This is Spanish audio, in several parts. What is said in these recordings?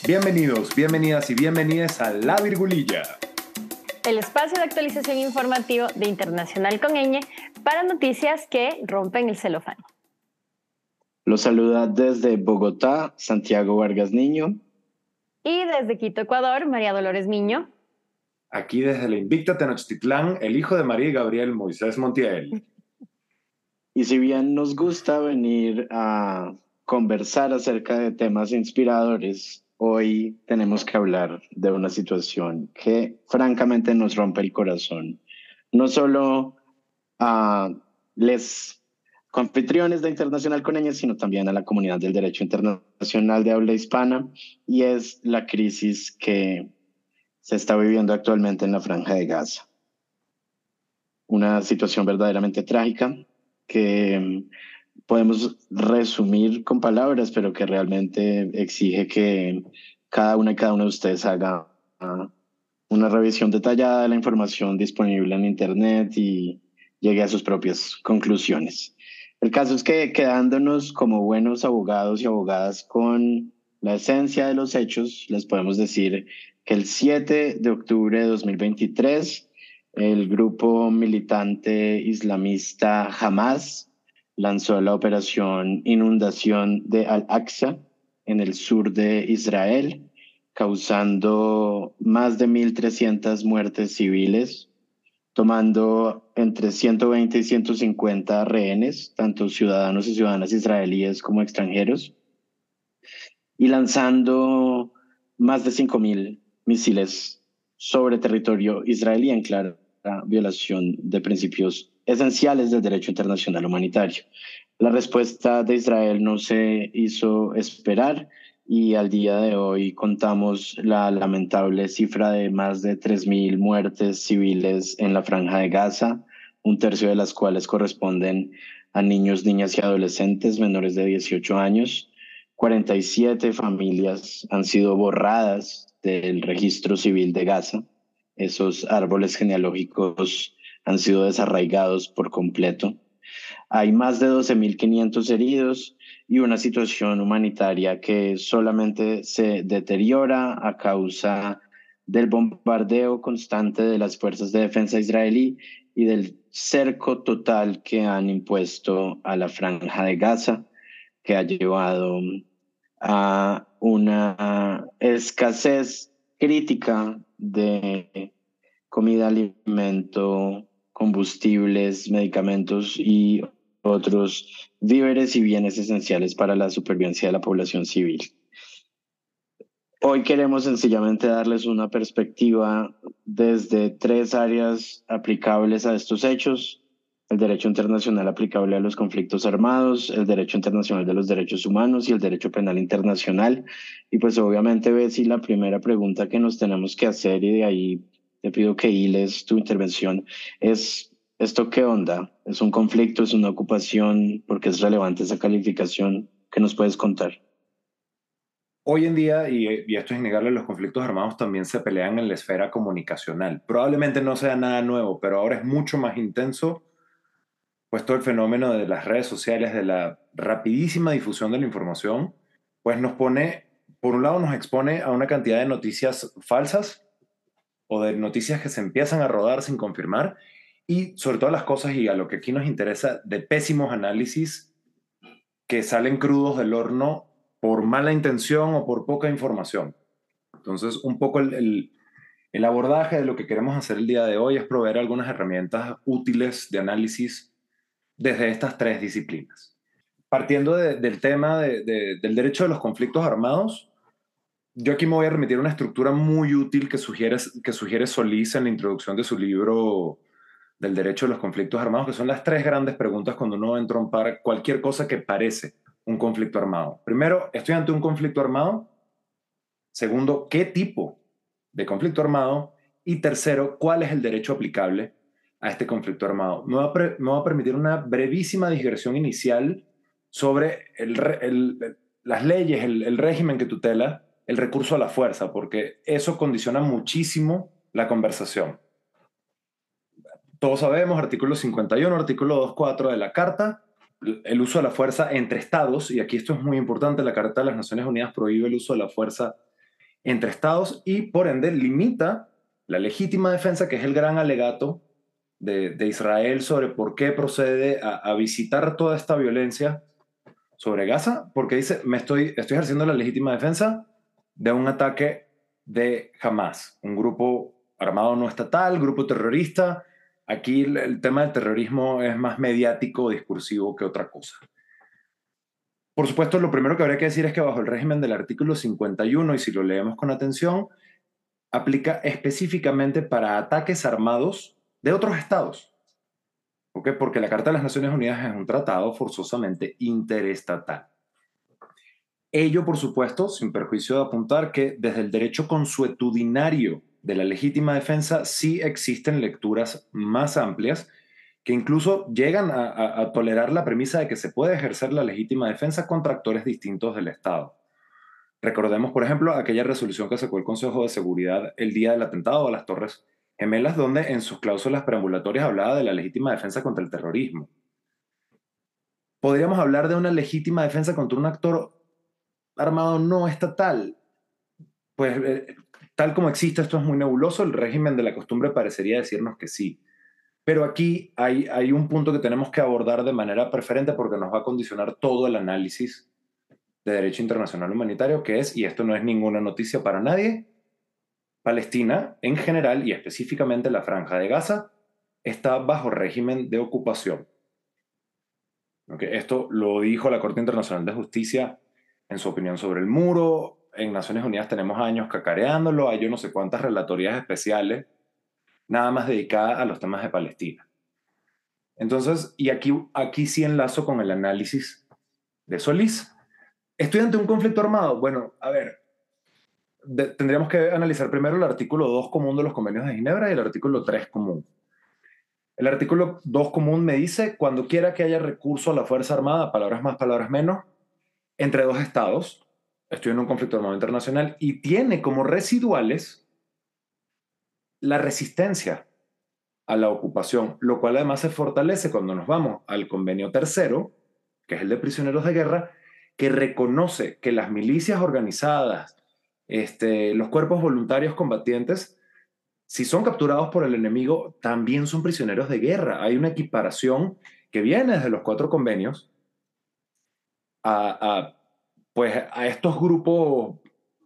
Bienvenidos, bienvenidas y bienvenidas a La Virgulilla, el espacio de actualización informativo de Internacional con ñ para noticias que rompen el celofán. Los saluda desde Bogotá, Santiago Vargas Niño. Y desde Quito, Ecuador, María Dolores Miño. Aquí desde la invicta Tenochtitlán, el hijo de María y Gabriel, Moisés Montiel. Y si bien nos gusta venir a conversar acerca de temas inspiradores, hoy tenemos que hablar de una situación que francamente nos rompe el corazón. No solo a los anfitriones de Internacional con ñ, sino también a la comunidad del derecho internacional de habla hispana, y es la crisis que se está viviendo actualmente en la Franja de Gaza. Una situación verdaderamente trágica que podemos resumir con palabras, pero que realmente exige que cada una y cada uno de ustedes haga una revisión detallada de la información disponible en Internet y llegue a sus propias conclusiones. El caso es que, quedándonos como buenos abogados y abogadas con la esencia de los hechos, les podemos decir que el 7 de octubre de 2023, el grupo militante islamista Hamas lanzó la operación Inundación de Al-Aqsa en el sur de Israel, causando más de 1.300 muertes civiles, tomando entre 120 y 150 rehenes, tanto ciudadanos y ciudadanas israelíes como extranjeros, y lanzando más de 5.000 misiles sobre territorio israelí en clara violación de principios esenciales del derecho internacional humanitario. La respuesta de Israel no se hizo esperar y al día de hoy contamos la lamentable cifra de más de 3.000 muertes civiles en la Franja de Gaza, un tercio de las cuales corresponden a niños, niñas y adolescentes menores de 18 años. 47 familias han sido borradas del registro civil de Gaza. Esos árboles genealógicos han sido desarraigados por completo. Hay más de 12.500 heridos y una situación humanitaria que solamente se deteriora a causa del bombardeo constante de las fuerzas de defensa israelí y del cerco total que han impuesto a la Franja de Gaza, que ha llevado a una escasez crítica de comida, alimento, combustibles, medicamentos y otros víveres y bienes esenciales para la supervivencia de la población civil. Hoy queremos sencillamente darles una perspectiva desde tres áreas aplicables a estos hechos: el derecho internacional aplicable a los conflictos armados, el derecho internacional de los derechos humanos y el derecho penal internacional. Y pues obviamente, Betsy, la primera pregunta que nos tenemos que hacer, y de ahí te pido que hiles tu intervención, es: ¿esto qué onda? ¿Es un conflicto? ¿Es una ocupación? ¿Por qué es relevante esa calificación? ¿Qué nos puedes contar? Hoy en día, y esto es innegable, los conflictos armados también se pelean en la esfera comunicacional. Probablemente no sea nada nuevo, pero ahora es mucho más intenso, pues todo el fenómeno de las redes sociales, de la rapidísima difusión de la información, pues nos pone, por un lado nos expone a una cantidad de noticias falsas o de noticias que se empiezan a rodar sin confirmar, y sobre todas las cosas, y a lo que aquí nos interesa, de pésimos análisis que salen crudos del horno por mala intención o por poca información. Entonces, un poco el abordaje de lo que queremos hacer el día de hoy es proveer algunas herramientas útiles de análisis desde estas tres disciplinas. Partiendo del tema del derecho de los conflictos armados, yo aquí me voy a remitir a una estructura muy útil que sugiere Solís en la introducción de su libro del derecho de los conflictos armados, que son las tres grandes preguntas cuando uno va a entrompar cualquier cosa que parece un conflicto armado. Primero, ¿estoy ante un conflicto armado? Segundo, ¿qué tipo de conflicto armado? Y tercero, ¿cuál es el derecho aplicable a este conflicto armado? Me va a permitir una brevísima digresión inicial sobre las leyes, el régimen que tutela el recurso a la fuerza, porque eso condiciona muchísimo la conversación. Todos sabemos, artículo 51, artículo 2.4 de la Carta, el uso de la fuerza entre estados, y aquí esto es muy importante: la Carta de las Naciones Unidas prohíbe el uso de la fuerza entre estados y, por ende, limita la legítima defensa, que es el gran alegato de Israel sobre por qué procede a visitar toda esta violencia sobre Gaza, porque dice, estoy ejerciendo la legítima defensa de un ataque de Hamas, un grupo armado no estatal, grupo terrorista. Aquí el tema del terrorismo es más mediático o discursivo que otra cosa. Por supuesto, lo primero que habría que decir es que bajo el régimen del artículo 51, y si lo leemos con atención, aplica específicamente para ataques armados de otros estados. ¿Ok? Porque la Carta de las Naciones Unidas es un tratado forzosamente interestatal. Ello, por supuesto, sin perjuicio de apuntar que desde el derecho consuetudinario de la legítima defensa sí existen lecturas más amplias que incluso llegan a tolerar la premisa de que se puede ejercer la legítima defensa contra actores distintos del Estado. Recordemos, por ejemplo, aquella resolución que sacó el Consejo de Seguridad el día del atentado a las Torres Gemelas, donde en sus cláusulas preambulatorias hablaba de la legítima defensa contra el terrorismo. ¿Podríamos hablar de una legítima defensa contra un actor armado no estatal? Pues tal como existe, esto es muy nebuloso, el régimen de la costumbre parecería decirnos que sí. Pero aquí hay un punto que tenemos que abordar de manera preferente porque nos va a condicionar todo el análisis de derecho internacional humanitario, que es, y esto no es ninguna noticia para nadie, Palestina en general y específicamente la Franja de Gaza está bajo régimen de ocupación. ¿Okay? Esto lo dijo la Corte Internacional de Justicia en su opinión sobre el muro. En Naciones Unidas tenemos años cacareándolo, hay yo no sé cuántas relatorías especiales, nada más dedicadas a los temas de Palestina. Entonces, y aquí sí enlazo con el análisis de Solís. ¿Estoy ante un conflicto armado? Bueno, a ver, tendríamos que analizar primero el artículo 2 común de los convenios de Ginebra y el artículo 3 común. El artículo 2 común me dice, cuando quiera que haya recurso a la Fuerza Armada, palabras más, palabras menos, entre dos estados, estoy en un conflicto armado internacional, y tiene como residuales la resistencia a la ocupación, lo cual además se fortalece cuando nos vamos al convenio tercero, que es el de prisioneros de guerra, que reconoce que las milicias organizadas, los cuerpos voluntarios combatientes, si son capturados por el enemigo, también son prisioneros de guerra. Hay una equiparación que viene desde los 4 convenios pues a estos grupos,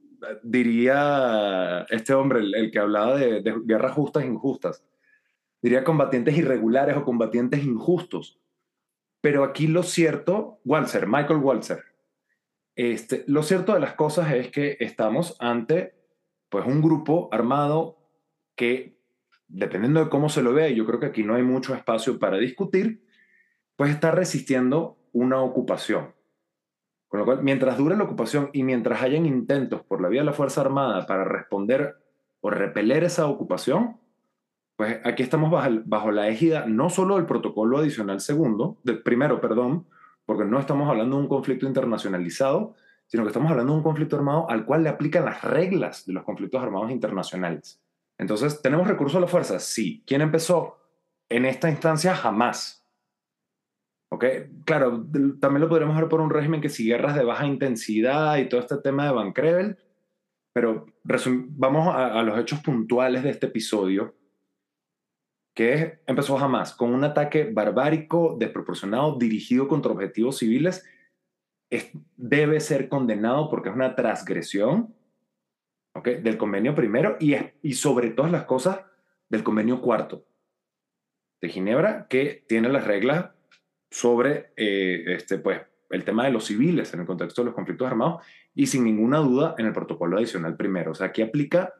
diría este hombre, el que hablaba de guerras justas e injustas, diría combatientes irregulares o combatientes injustos. Pero aquí lo cierto, Michael Walzer, lo cierto de las cosas es que estamos ante pues, un grupo armado que, dependiendo de cómo se lo vea, y yo creo que aquí no hay mucho espacio para discutir, pues está resistiendo una ocupación. Con lo cual, mientras dure la ocupación y mientras hayan intentos por la vía de la Fuerza Armada para responder o repeler esa ocupación, pues aquí estamos bajo la égida no solo del protocolo adicional primero, porque no estamos hablando de un conflicto internacionalizado, sino que estamos hablando de un conflicto armado al cual le aplican las reglas de los conflictos armados internacionales. Entonces, ¿tenemos recurso a la fuerza? Sí. ¿Quién empezó? En esta instancia, jamás. ¿Ok? Claro, también lo podríamos ver por un régimen que si guerras de baja intensidad y todo este tema de Van Crevel, pero vamos a los hechos puntuales de este episodio, que empezó jamás con un ataque barbárico, desproporcionado, dirigido contra objetivos civiles. Debe ser condenado porque es una transgresión, ¿okay?, del convenio primero y sobre todas las cosas del convenio cuarto de Ginebra, que tiene las reglas sobre pues, el tema de los civiles en el contexto de los conflictos armados y sin ninguna duda en el protocolo adicional primero. O sea, aquí aplica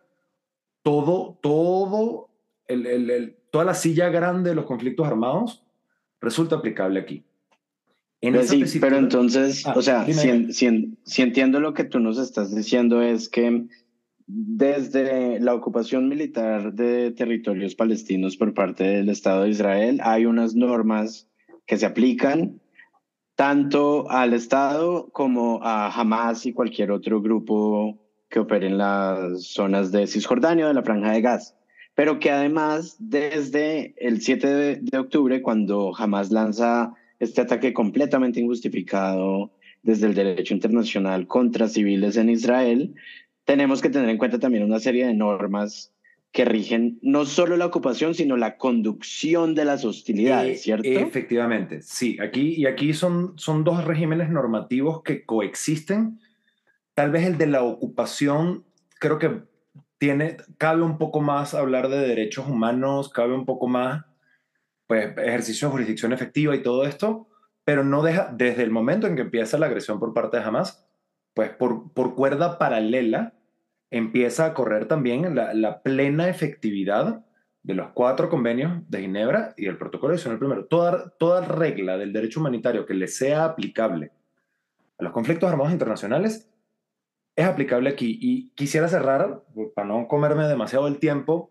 toda la silla grande de los conflictos armados resulta aplicable aquí. Sí, pero entonces, o sea, dime. si entiendo lo que tú nos estás diciendo es que desde la ocupación militar de territorios palestinos por parte del Estado de Israel hay unas normas que se aplican tanto al Estado como a Hamas y cualquier otro grupo que opere en las zonas de Cisjordania o de la Franja de Gaza. Pero que además, desde el 7 de octubre, cuando Hamas lanza este ataque completamente injustificado desde el derecho internacional contra civiles en Israel, tenemos que tener en cuenta también una serie de normas que rigen no solo la ocupación, sino la conducción de las hostilidades, ¿cierto? Efectivamente, sí. Aquí son dos regímenes normativos que coexisten. Tal vez el de la ocupación, creo que cabe un poco más hablar de derechos humanos, cabe un poco más, pues, ejercicio de jurisdicción efectiva y todo esto, pero no deja, desde el momento en que empieza la agresión por parte de Hamas, pues por cuerda paralela empieza a correr también la plena efectividad de los 4 convenios de Ginebra y el protocolo adicional primero. Toda regla del derecho humanitario que le sea aplicable a los conflictos armados internacionales es aplicable aquí. Y quisiera cerrar, para no comerme demasiado el tiempo,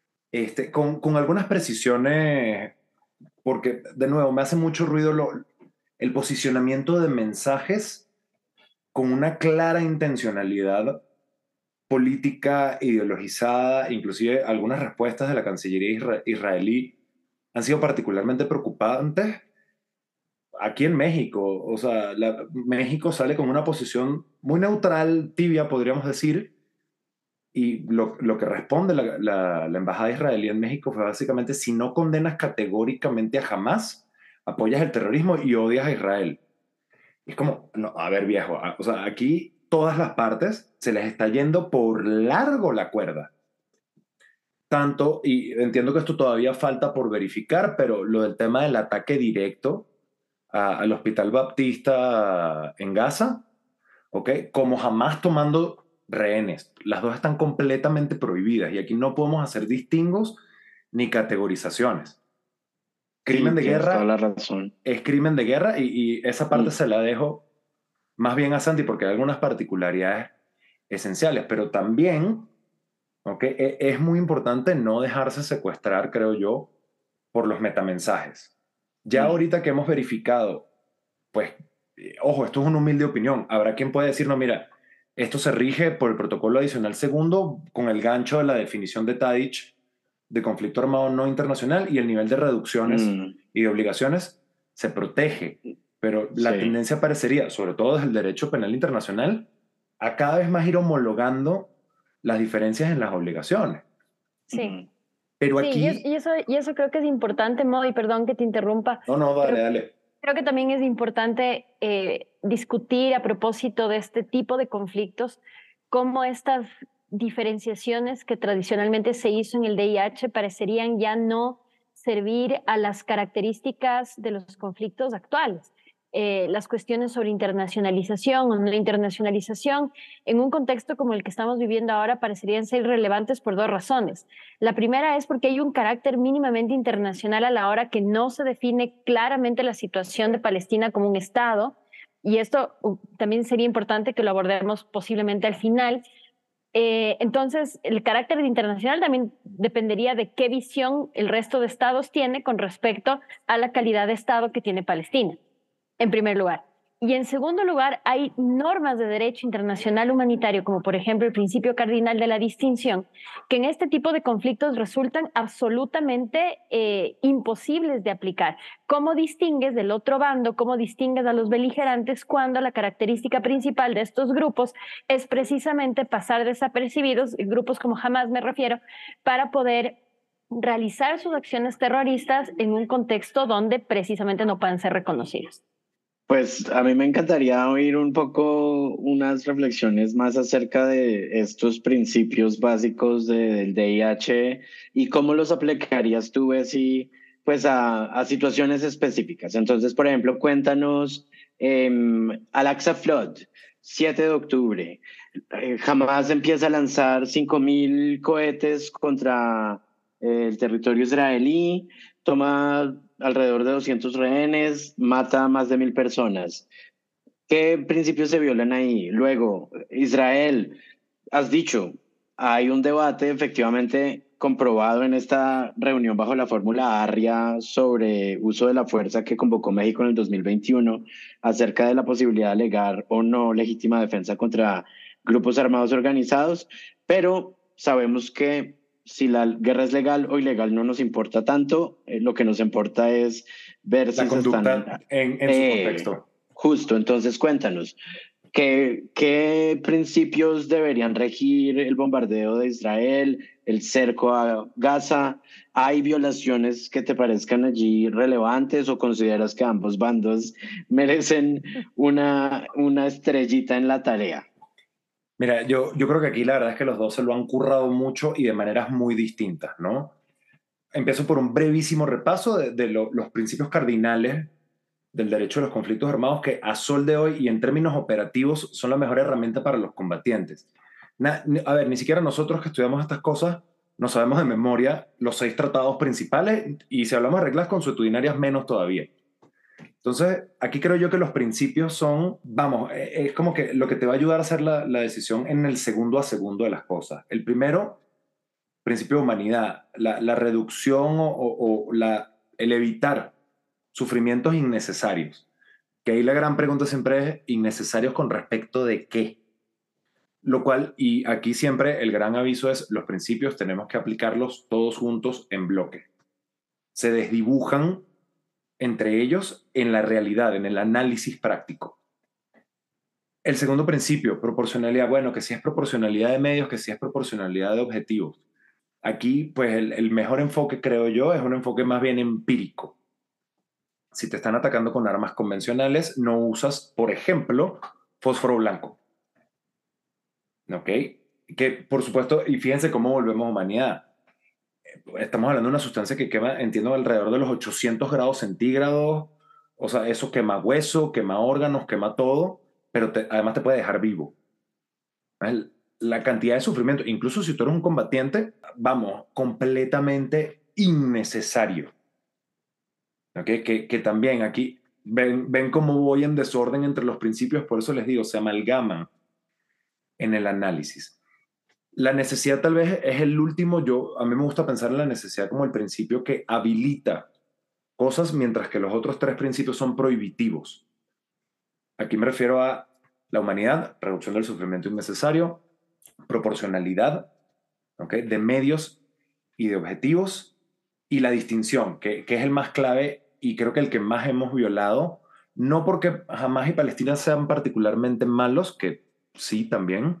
con algunas precisiones, porque de nuevo me hace mucho ruido el posicionamiento de mensajes con una clara intencionalidad política ideologizada. Inclusive algunas respuestas de la Cancillería israelí han sido particularmente preocupantes. Aquí en México, o sea, México sale con una posición muy neutral, tibia, podríamos decir, y lo que responde la embajada israelí en México fue básicamente: si no condenas categóricamente a Hamas, apoyas el terrorismo y odias a Israel. Y es como, no, a ver, viejo, o sea, aquí todas las partes se les está yendo por largo la cuerda. Tanto, y entiendo que esto todavía falta por verificar, pero lo del tema del ataque directo al Hospital Baptista en Gaza, ¿ok? Como Hamas tomando rehenes. Las dos están completamente prohibidas y aquí no podemos hacer distingos ni categorizaciones. Crimen Sí, de tienes toda la guerra razón. es crimen de guerra, y esa parte Mm, se la dejo más bien a Santi porque hay algunas particularidades esenciales, pero también, ¿ok? Es muy importante no dejarse secuestrar, creo yo, por los metamensajes. Ya mm, ahorita que hemos verificado, pues, ojo, esto es una humilde opinión. Habrá quien puede decir, no, mira, esto se rige por el protocolo adicional segundo con el gancho de la definición de Tadic de conflicto armado no internacional, y el nivel de reducciones mm, y de obligaciones se protege. Pero la sí. tendencia parecería, sobre todo desde el derecho penal internacional, a cada vez más ir homologando las diferencias en las obligaciones. Sí. Mm. Pero Sí, aquí, y eso creo que es importante, Mo, y perdón que te interrumpa, no, no, dale, pero dale. creo que también es importante discutir a propósito de este tipo de conflictos, cómo estas diferenciaciones que tradicionalmente se hizo en el DIH parecerían ya no servir a las características de los conflictos actuales. Las cuestiones sobre internacionalización o no internacionalización en un contexto como el que estamos viviendo ahora parecerían ser relevantes por dos razones. La primera es porque hay un carácter mínimamente internacional a la hora que no se define claramente la situación de Palestina como un Estado, y esto también sería importante que lo abordemos posiblemente al final. Entonces, el carácter internacional también dependería de qué visión el resto de estados tiene con respecto a la calidad de Estado que tiene Palestina, en primer lugar. Y en segundo lugar, hay normas de derecho internacional humanitario, como por ejemplo el principio cardinal de la distinción, que en este tipo de conflictos resultan absolutamente imposibles de aplicar. ¿Cómo distingues del otro bando, cómo distingues a los beligerantes cuando la característica principal de estos grupos es precisamente pasar desapercibidos, grupos como Hamas me refiero, para poder realizar sus acciones terroristas en un contexto donde precisamente no puedan ser reconocidos? Pues a mí me encantaría oír un poco unas reflexiones más acerca de estos principios básicos del DIH y cómo los aplicarías tú, Bessie, pues a situaciones específicas. Entonces, por ejemplo, cuéntanos Al-Aqsa Flood, 7 de octubre. Hamas empieza a lanzar 5.000 cohetes contra el territorio israelí, toma alrededor de 200 rehenes, mata a más de 1.000 personas. ¿Qué principios se violan ahí? Luego, Israel, has dicho, hay un debate efectivamente comprobado en esta reunión bajo la fórmula ARIA sobre uso de la fuerza que convocó México en el 2021 acerca de la posibilidad de alegar o no legítima defensa contra grupos armados organizados, pero sabemos que si la guerra es legal o ilegal no nos importa tanto, lo que nos importa es ver La si se están... conducta en su Eh, contexto. justo, entonces cuéntanos. ¿Qué principios deberían regir el bombardeo de Israel, el cerco a Gaza? ¿Hay violaciones que te parezcan allí relevantes o consideras que ambos bandos merecen una estrellita en la tarea? Mira, yo creo que aquí la verdad es que los dos se lo han currado mucho y de maneras muy distintas, ¿no? Empiezo por un brevísimo repaso de los principios cardinales del derecho a los conflictos armados que a sol de hoy y en términos operativos son la mejor herramienta para los combatientes. A ver, ni siquiera nosotros que estudiamos estas cosas no sabemos de memoria los 6 tratados principales y si hablamos de reglas consuetudinarias menos todavía. Entonces, aquí creo yo que los principios son, vamos, es como que lo que te va a ayudar a hacer la decisión en el segundo a segundo de las cosas. El primero, principio de humanidad, la reducción el evitar sufrimientos innecesarios. Que ahí la gran pregunta siempre es, ¿innecesarios con respecto de qué? Lo cual, y aquí siempre el gran aviso es, los principios tenemos que aplicarlos todos juntos en bloque. Se desdibujan entre ellos en la realidad, en el análisis práctico. El segundo principio, proporcionalidad. Bueno, que si es proporcionalidad de medios, que si es proporcionalidad de objetivos. Aquí, pues el mejor enfoque, creo yo, es un enfoque más bien empírico. Si te están atacando con armas convencionales, no usas, por ejemplo, fósforo blanco. ¿Ok? Que, por supuesto, y fíjense cómo volvemos a humanidad. Estamos hablando de una sustancia que quema, entiendo, alrededor de los 800 grados centígrados. O sea, eso quema hueso, quema órganos, quema todo, pero además te puede dejar vivo. La cantidad de sufrimiento, incluso si tú eres un combatiente, vamos, completamente innecesario. ¿Okay? Que también aquí ven cómo voy en desorden entre los principios, por eso les digo, se amalgaman en el análisis. La necesidad tal vez es el último, a mí me gusta pensar en la necesidad como el principio que habilita cosas, mientras que los otros 3 principios son prohibitivos. Aquí me refiero a la humanidad, reducción del sufrimiento innecesario, proporcionalidad, ¿okay? De medios y de objetivos, y la distinción, que es el más clave y creo que el que más hemos violado, no porque Hamás y Palestina sean particularmente malos, que sí también,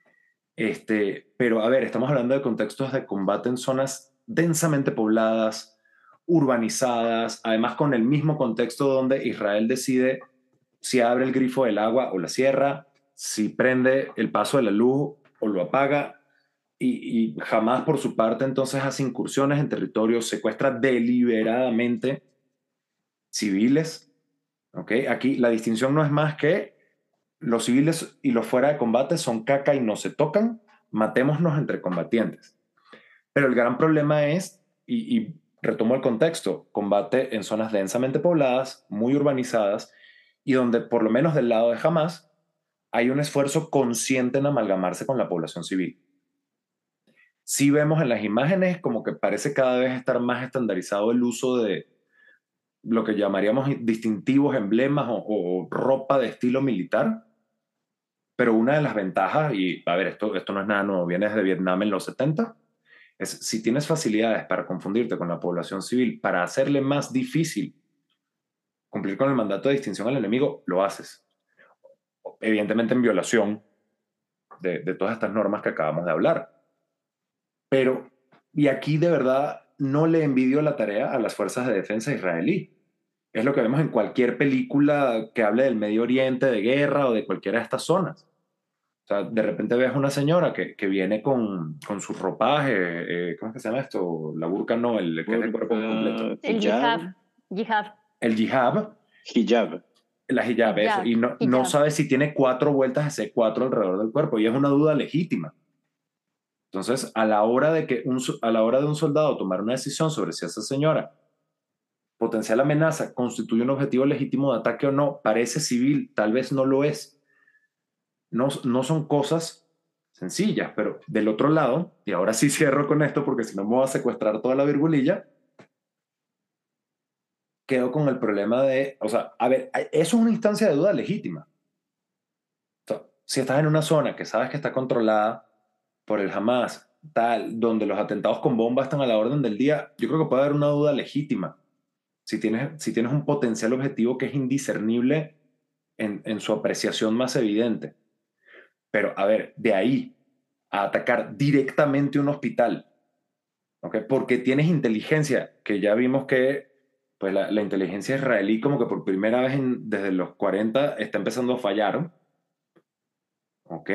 pero a ver, estamos hablando de contextos de combate en zonas densamente pobladas, urbanizadas, además con el mismo contexto donde Israel decide si abre el grifo del agua o la cierra, si prende el paso de la luz o lo apaga, y jamás por su parte entonces hace incursiones en territorios, secuestra deliberadamente civiles. ¿Okay? Aquí la distinción no es más que los civiles y los fuera de combate son caca y no se tocan, matémonos entre combatientes. Pero el gran problema es, y retomo el contexto, combate en zonas densamente pobladas, muy urbanizadas, y donde por lo menos del lado de Hamas hay un esfuerzo consciente en amalgamarse con la población civil. Sí vemos en las imágenes como que parece cada vez estar más estandarizado el uso de lo que llamaríamos distintivos, emblemas o ropa de estilo militar, pero una de las ventajas, y a ver, esto no es nada nuevo, viene desde Vietnam en los 70, es si tienes facilidades para confundirte con la población civil, para hacerle más difícil cumplir con el mandato de distinción al enemigo, lo haces. Evidentemente en violación de todas estas normas que acabamos de hablar. Pero, y aquí de verdad no le envidio la tarea a las fuerzas de defensa israelí. Es lo que vemos en cualquier película que hable del Medio Oriente, de guerra o de cualquiera de estas zonas. O sea, de repente ves una señora que viene con su ropaje, ¿cómo es que se llama esto? La burka no, el que es de cuerpo completo. El Hijab. Hijab. El hijab. Hijab. La hijab, eso. Y no hijab. sabe si tiene 4 vueltas ese 4 alrededor del cuerpo. Y es una duda legítima. Entonces, a la hora de un soldado tomar una decisión sobre si esa señora potencial amenaza constituye un objetivo legítimo de ataque o no, parece civil, tal vez no lo es. No son cosas sencillas, pero del otro lado, y ahora sí cierro con esto porque si no me voy a secuestrar toda la virgulilla, quedo con el problema de, o sea, a ver, eso es una instancia de duda legítima. O sea, si estás en una zona que sabes que está controlada por el Hamas, tal, donde los atentados con bomba están a la orden del día, yo creo que puede haber una duda legítima. Si tienes un potencial objetivo que es indiscernible en su apreciación más evidente. Pero, a ver, de ahí a atacar directamente un hospital, ¿okay? Porque tienes inteligencia, que ya vimos que pues la inteligencia israelí como que por primera vez desde los 40 está empezando a fallar, ¿ok?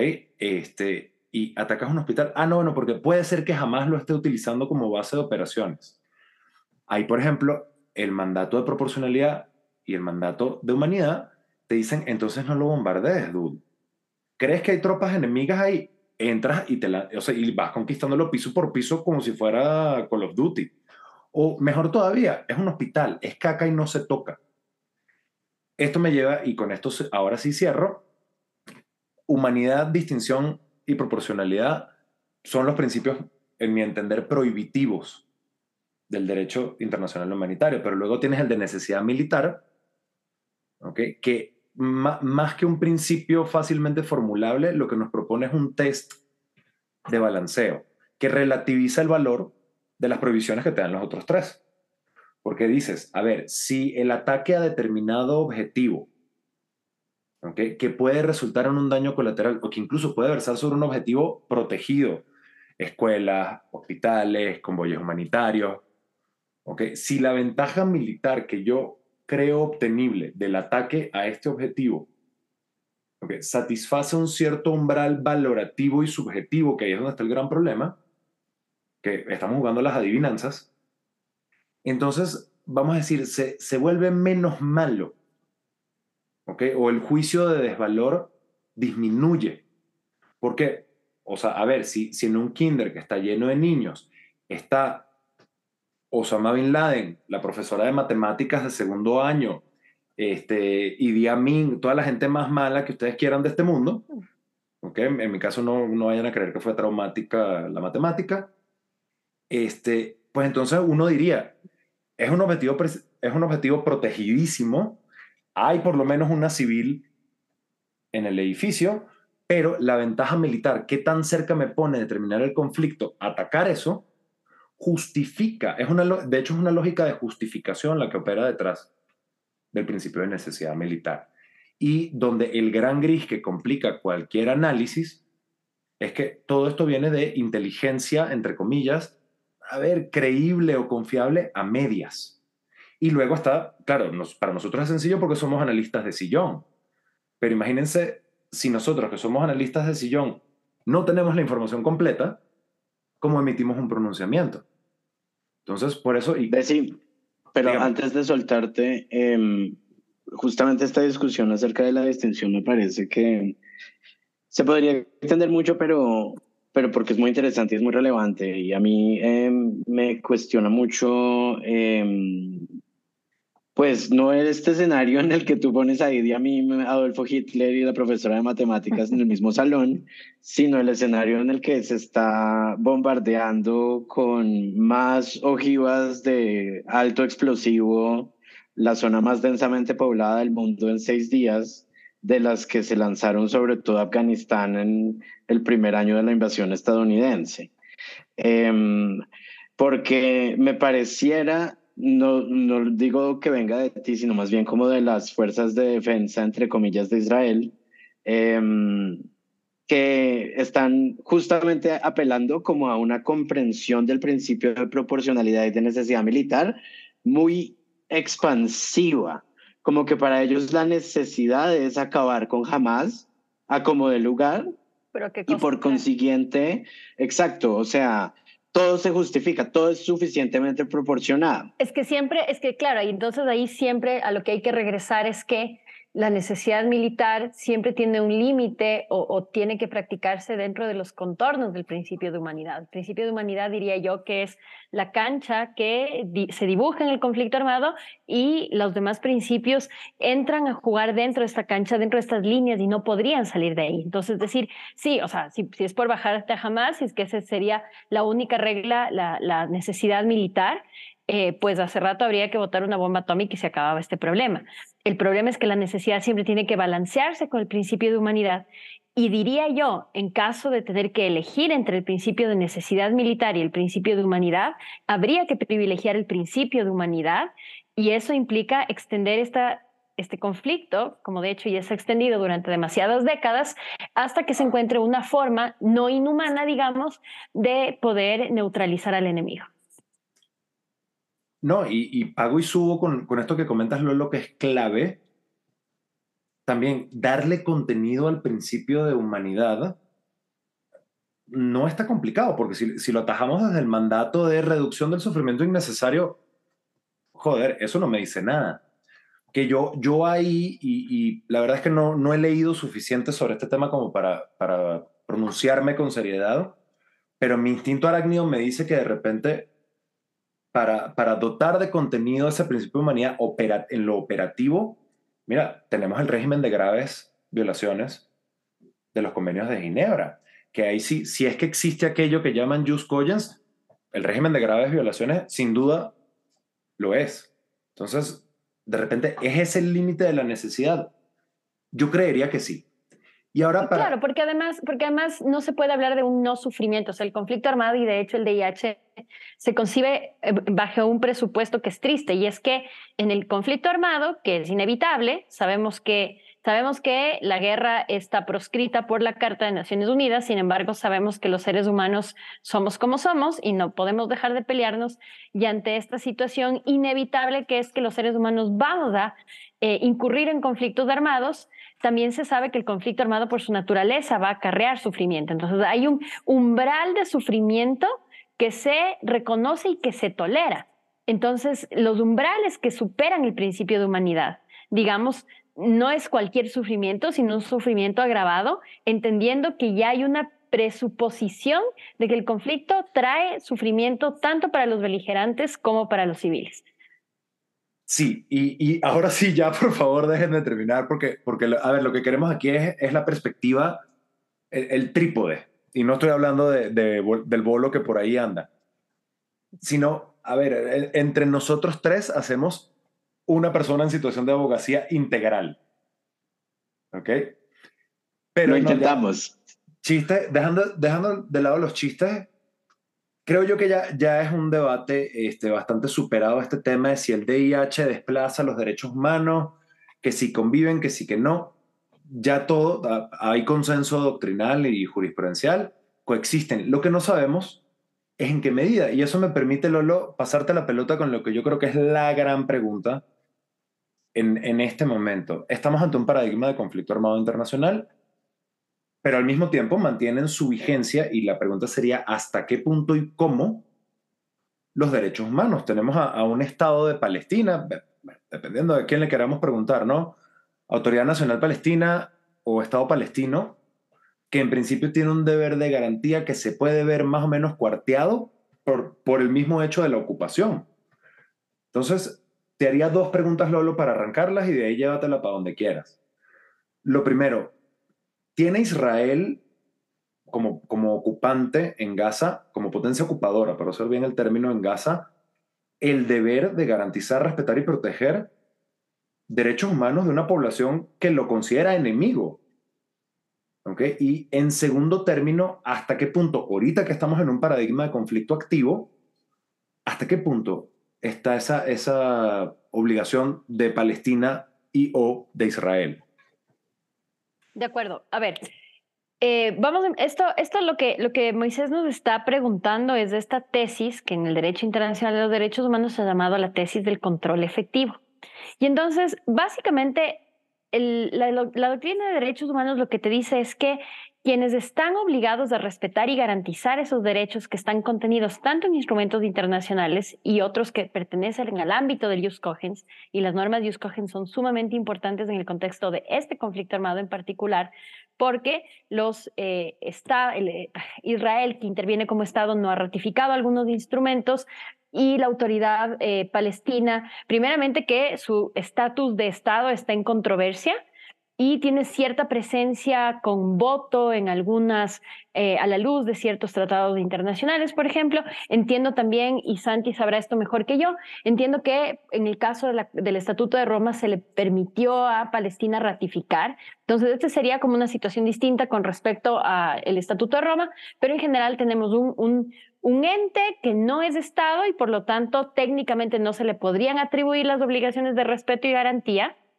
Y atacas un hospital. Ah, no, porque puede ser que jamás lo esté utilizando como base de operaciones. Hay, por ejemplo, el mandato de proporcionalidad y el mandato de humanidad te dicen, entonces no lo bombardees, dude. ¿Crees que hay tropas enemigas ahí? Entras y, o sea, y vas conquistándolo piso por piso como si fuera Call of Duty. O mejor todavía, es un hospital, es caca y no se toca. Esto me lleva, y con esto ahora sí cierro, humanidad, distinción y proporcionalidad son los principios, en mi entender, prohibitivos del derecho internacional humanitario, pero luego tienes el de necesidad militar, ¿okay? Que más que un principio fácilmente formulable, lo que nos propone es un test de balanceo que relativiza el valor de las prohibiciones que te dan los otros tres. Porque dices, a ver, si el ataque a determinado objetivo, ¿okay? Que puede resultar en un daño colateral o que incluso puede versar sobre un objetivo protegido, escuelas, hospitales, convoyes humanitarios, ¿okay? Si la ventaja militar que yo creo obtenible del ataque a este objetivo, ¿okay? Satisface un cierto umbral valorativo y subjetivo, que ahí es donde está el gran problema, que estamos jugando las adivinanzas, entonces, vamos a decir, se vuelve menos malo, ¿ok? O el juicio de desvalor disminuye. ¿Por qué? O sea, a ver, si en un kinder que está lleno de niños está Osama Bin Laden, la profesora de matemáticas de segundo año, Idi Amin, toda la gente más mala que ustedes quieran de este mundo, ¿ok? En mi caso no vayan a creer que fue traumática la matemática, pues entonces uno diría, es un objetivo protegidísimo, hay por lo menos una civil en el edificio, pero la ventaja militar, qué tan cerca me pone de terminar el conflicto, atacar eso, justifica, de hecho es una lógica de justificación la que opera detrás del principio de necesidad militar. Y donde el gran gris que complica cualquier análisis es que todo esto viene de inteligencia, entre comillas, a ver, creíble o confiable a medias. Y luego está, claro, para nosotros es sencillo porque somos analistas de sillón, pero imagínense si nosotros que somos analistas de sillón no tenemos la información completa, ¿cómo emitimos un pronunciamiento? Entonces, por eso... Sí, pero dígame. antes de soltarte, justamente esta discusión acerca de la distinción me parece que se podría extender mucho, pero porque es muy interesante y es muy relevante. Y a mí me cuestiona mucho, pues no este escenario en el que tú pones a Idi Amin, Adolfo Hitler y la profesora de matemáticas en el mismo salón, sino el escenario en el que se está bombardeando con más ojivas de alto explosivo la zona más densamente poblada del mundo en 6 días, de las que se lanzaron sobre todo Afganistán en el primer año de la invasión estadounidense. Porque me pareciera, no digo que venga de ti, sino más bien como de las fuerzas de defensa, entre comillas, de Israel, que están justamente apelando como a una comprensión del principio de proporcionalidad y de necesidad militar muy expansiva, como que para ellos la necesidad es acabar con Hamas a como de lugar. Pero qué Y cosa. por consiguiente, exacto, o sea, todo se justifica, todo es suficientemente proporcionado. Es que claro, y entonces ahí siempre a lo que hay que regresar es que la necesidad militar siempre tiene un límite o tiene que practicarse dentro de los contornos del principio de humanidad. El principio de humanidad diría yo que es la cancha que se dibuja en el conflicto armado y los demás principios entran a jugar dentro de esta cancha, dentro de estas líneas y no podrían salir de ahí. Entonces decir, sí, o sea, si es por bajarte a Hamas, es que esa sería la única regla, la necesidad militar, pues hace rato habría que botar una bomba atómica y se acababa este problema. El problema es que la necesidad siempre tiene que balancearse con el principio de humanidad. Y diría yo, en caso de tener que elegir entre el principio de necesidad militar y el principio de humanidad, habría que privilegiar el principio de humanidad y eso implica extender este conflicto, como de hecho ya se ha extendido durante demasiadas décadas, hasta que se encuentre una forma no inhumana, digamos, de poder neutralizar al enemigo. No, y pago y subo con esto que comentas, Lolo, que es clave. También darle contenido al principio de humanidad no está complicado, porque si lo atajamos desde el mandato de reducción del sufrimiento innecesario, joder, eso no me dice nada. Que yo ahí, y la verdad es que no he leído suficiente sobre este tema como para pronunciarme con seriedad, pero mi instinto arácnido me dice que de repente, para dotar de contenido ese principio de humanidad en lo operativo, mira, tenemos el régimen de graves violaciones de los convenios de Ginebra, que ahí sí, si es que existe aquello que llaman jus cogens, el régimen de graves violaciones sin duda lo es. Entonces, de repente, ¿es ese el límite de la necesidad? Yo creería que sí. Y ahora Claro, porque además no se puede hablar de un no sufrimiento. O sea, el conflicto armado y de hecho el VIH se concibe bajo un presupuesto que es triste, y es que en el conflicto armado, que es inevitable, sabemos que la guerra está proscrita por la Carta de Naciones Unidas. Sin embargo, sabemos que los seres humanos somos como somos y no podemos dejar de pelearnos, y ante esta situación inevitable que es que los seres humanos vamos a incurrir en conflictos armados, también se sabe que el conflicto armado por su naturaleza va a acarrear sufrimiento. Entonces hay un umbral de sufrimiento que se reconoce y que se tolera. Entonces los umbrales que superan el principio de humanidad, digamos, no es cualquier sufrimiento, sino un sufrimiento agravado, entendiendo que ya hay una presuposición de que el conflicto trae sufrimiento tanto para los beligerantes como para los civiles. sí, y ahora sí, ya por favor déjenme terminar, porque a ver, lo que queremos aquí es la perspectiva, el trípode, y no estoy hablando del bolo que por ahí anda, sino, a ver, entre nosotros tres hacemos una persona en situación de abogacía integral, ¿ok? Lo Pero no, ya, intentamos. chistes, dejando de lado los chistes, creo yo que ya es un debate bastante superado este tema de si el DIH desplaza los derechos humanos, que si conviven, que sí que no. Ya todo, hay consenso doctrinal y jurisprudencial, coexisten. Lo que no sabemos es en qué medida. Y eso me permite, Lolo, pasarte la pelota con lo que yo creo que es la gran pregunta en este momento. Estamos ante un paradigma de conflicto armado internacional, pero al mismo tiempo mantienen su vigencia, y la pregunta sería hasta qué punto y cómo los derechos humanos. Tenemos a un Estado de Palestina, dependiendo de quién le queramos preguntar, ¿no? Autoridad Nacional Palestina o Estado palestino, que en principio tiene un deber de garantía que se puede ver más o menos cuarteado por el mismo hecho de la ocupación. Entonces, te haría dos preguntas, Lolo, para arrancarlas, y de ahí llévatela para donde quieras. Lo primero, ¿tiene Israel como ocupante en Gaza, como potencia ocupadora, para usar bien el término, en Gaza, el deber de garantizar, respetar y proteger derechos humanos de una población que lo considera enemigo? ¿Ok? Y en segundo término, ¿hasta qué punto, ahorita que estamos en un paradigma de conflicto activo, hasta qué punto está esa obligación de Palestina y o de Israel? De acuerdo. A ver, esto lo que Moisés nos está preguntando es de esta tesis que en el derecho internacional de los derechos humanos se ha llamado la tesis del control efectivo. Y entonces, básicamente, la doctrina de derechos humanos lo que te dice es que quienes están obligados a respetar y garantizar esos derechos que están contenidos tanto en instrumentos internacionales y otros que pertenecen al ámbito del jus cogens, y las normas jus cogens son sumamente importantes en el contexto de este conflicto armado en particular, porque Israel, que interviene como Estado, no ha ratificado algunos instrumentos, y la autoridad palestina, primeramente que su estatus de Estado está en controversia y tiene cierta presencia con voto en algunas, a la luz de ciertos tratados internacionales, por ejemplo. Entiendo también, y Santi sabrá esto mejor que yo, entiendo que en el caso del Estatuto de Roma se le permitió a Palestina ratificar. Entonces, esta sería como una situación distinta con respecto al Estatuto de Roma, pero en general tenemos un ente que no es Estado y por lo tanto técnicamente no se le podrían atribuir las obligaciones de respeto y garantía.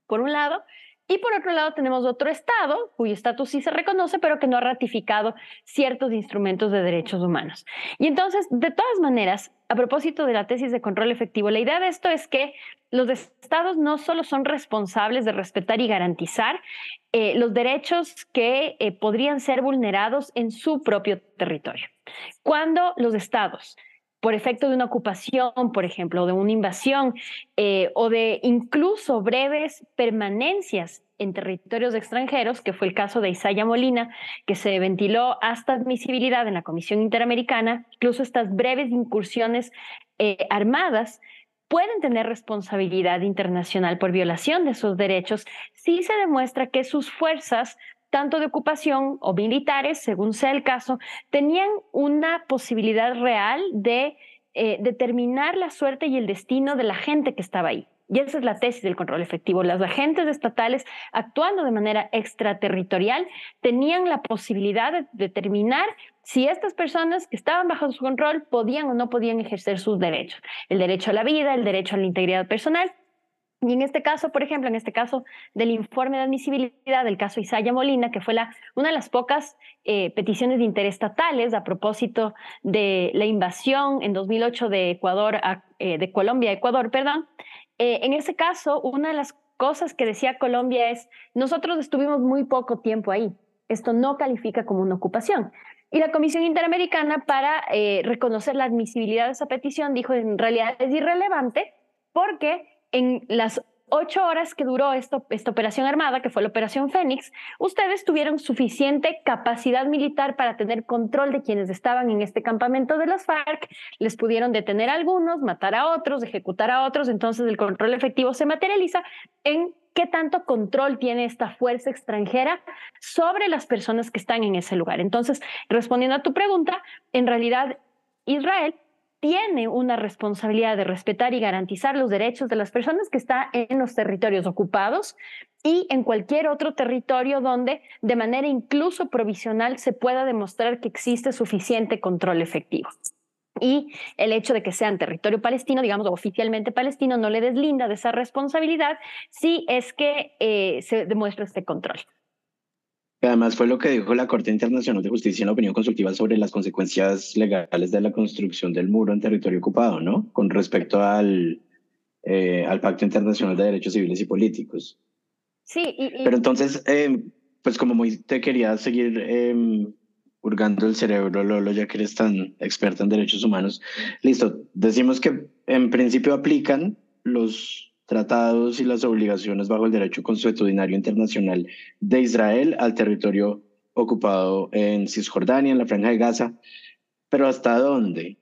por un lado, y por otro lado tenemos otro Estado cuyo estatus sí se reconoce, pero que no ha ratificado ciertos instrumentos de derechos humanos. Y entonces, de todas maneras, a propósito de la tesis de control efectivo, la idea de esto es que los Estados no solo son responsables de respetar y garantizar los derechos que podrían ser vulnerados en su propio territorio. Cuando los Estados por efecto de una ocupación, por ejemplo, o de una invasión, o de incluso breves permanencias en territorios extranjeros, que fue el caso de Isaya Molina, que se ventiló hasta admisibilidad en la Comisión Interamericana, incluso estas breves incursiones armadas pueden tener responsabilidad internacional por violación de sus derechos si se demuestra que sus fuerzas tanto de ocupación o militares, según sea el caso, tenían una posibilidad real de determinar la suerte y el destino de la gente que estaba ahí. Y esa es la tesis del control efectivo. Los agentes estatales, actuando de manera extraterritorial, tenían la posibilidad de determinar si estas personas que estaban bajo su control podían o no podían ejercer sus derechos. El derecho a la vida, el derecho a la integridad personal. Y en este caso, por ejemplo, en este caso del informe de admisibilidad del caso Isaya Molina, que fue una de las pocas peticiones de interestatales a propósito de la invasión en 2008 de de Colombia a Ecuador, perdón. En ese caso, una de las cosas que decía Colombia es: nosotros estuvimos muy poco tiempo ahí, esto no califica como una ocupación. Y la Comisión Interamericana, para reconocer la admisibilidad de esa petición, dijo: en realidad es irrelevante porque en las 8 horas que duró esta operación armada, que fue la Operación Fénix, ustedes tuvieron suficiente capacidad militar para tener control de quienes estaban en este campamento de las FARC, les pudieron detener a algunos, matar a otros, ejecutar a otros, entonces el control efectivo se materializa en qué tanto control tiene esta fuerza extranjera sobre las personas que están en ese lugar. Entonces, respondiendo a tu pregunta, en realidad Israel tiene una responsabilidad de respetar y garantizar los derechos de las personas que están en los territorios ocupados y en cualquier otro territorio donde de manera incluso provisional se pueda demostrar que existe suficiente control efectivo. Y el hecho de que sean territorio palestino, digamos, oficialmente palestino, no le deslinda de esa responsabilidad si es que se demuestra este control. Además fue lo que dijo la Corte Internacional de Justicia en la opinión consultiva sobre las consecuencias legales de la construcción del muro en territorio ocupado, ¿no? Con respecto al Pacto Internacional de Derechos Civiles y Políticos. Sí, Pero entonces, pues como muy te quería seguir hurgando el cerebro, Lolo, ya que eres tan experta en derechos humanos. Listo, decimos que en principio aplican los tratados y las obligaciones bajo el derecho consuetudinario internacional de Israel al territorio ocupado en Cisjordania, en la Franja de Gaza, pero ¿hasta dónde?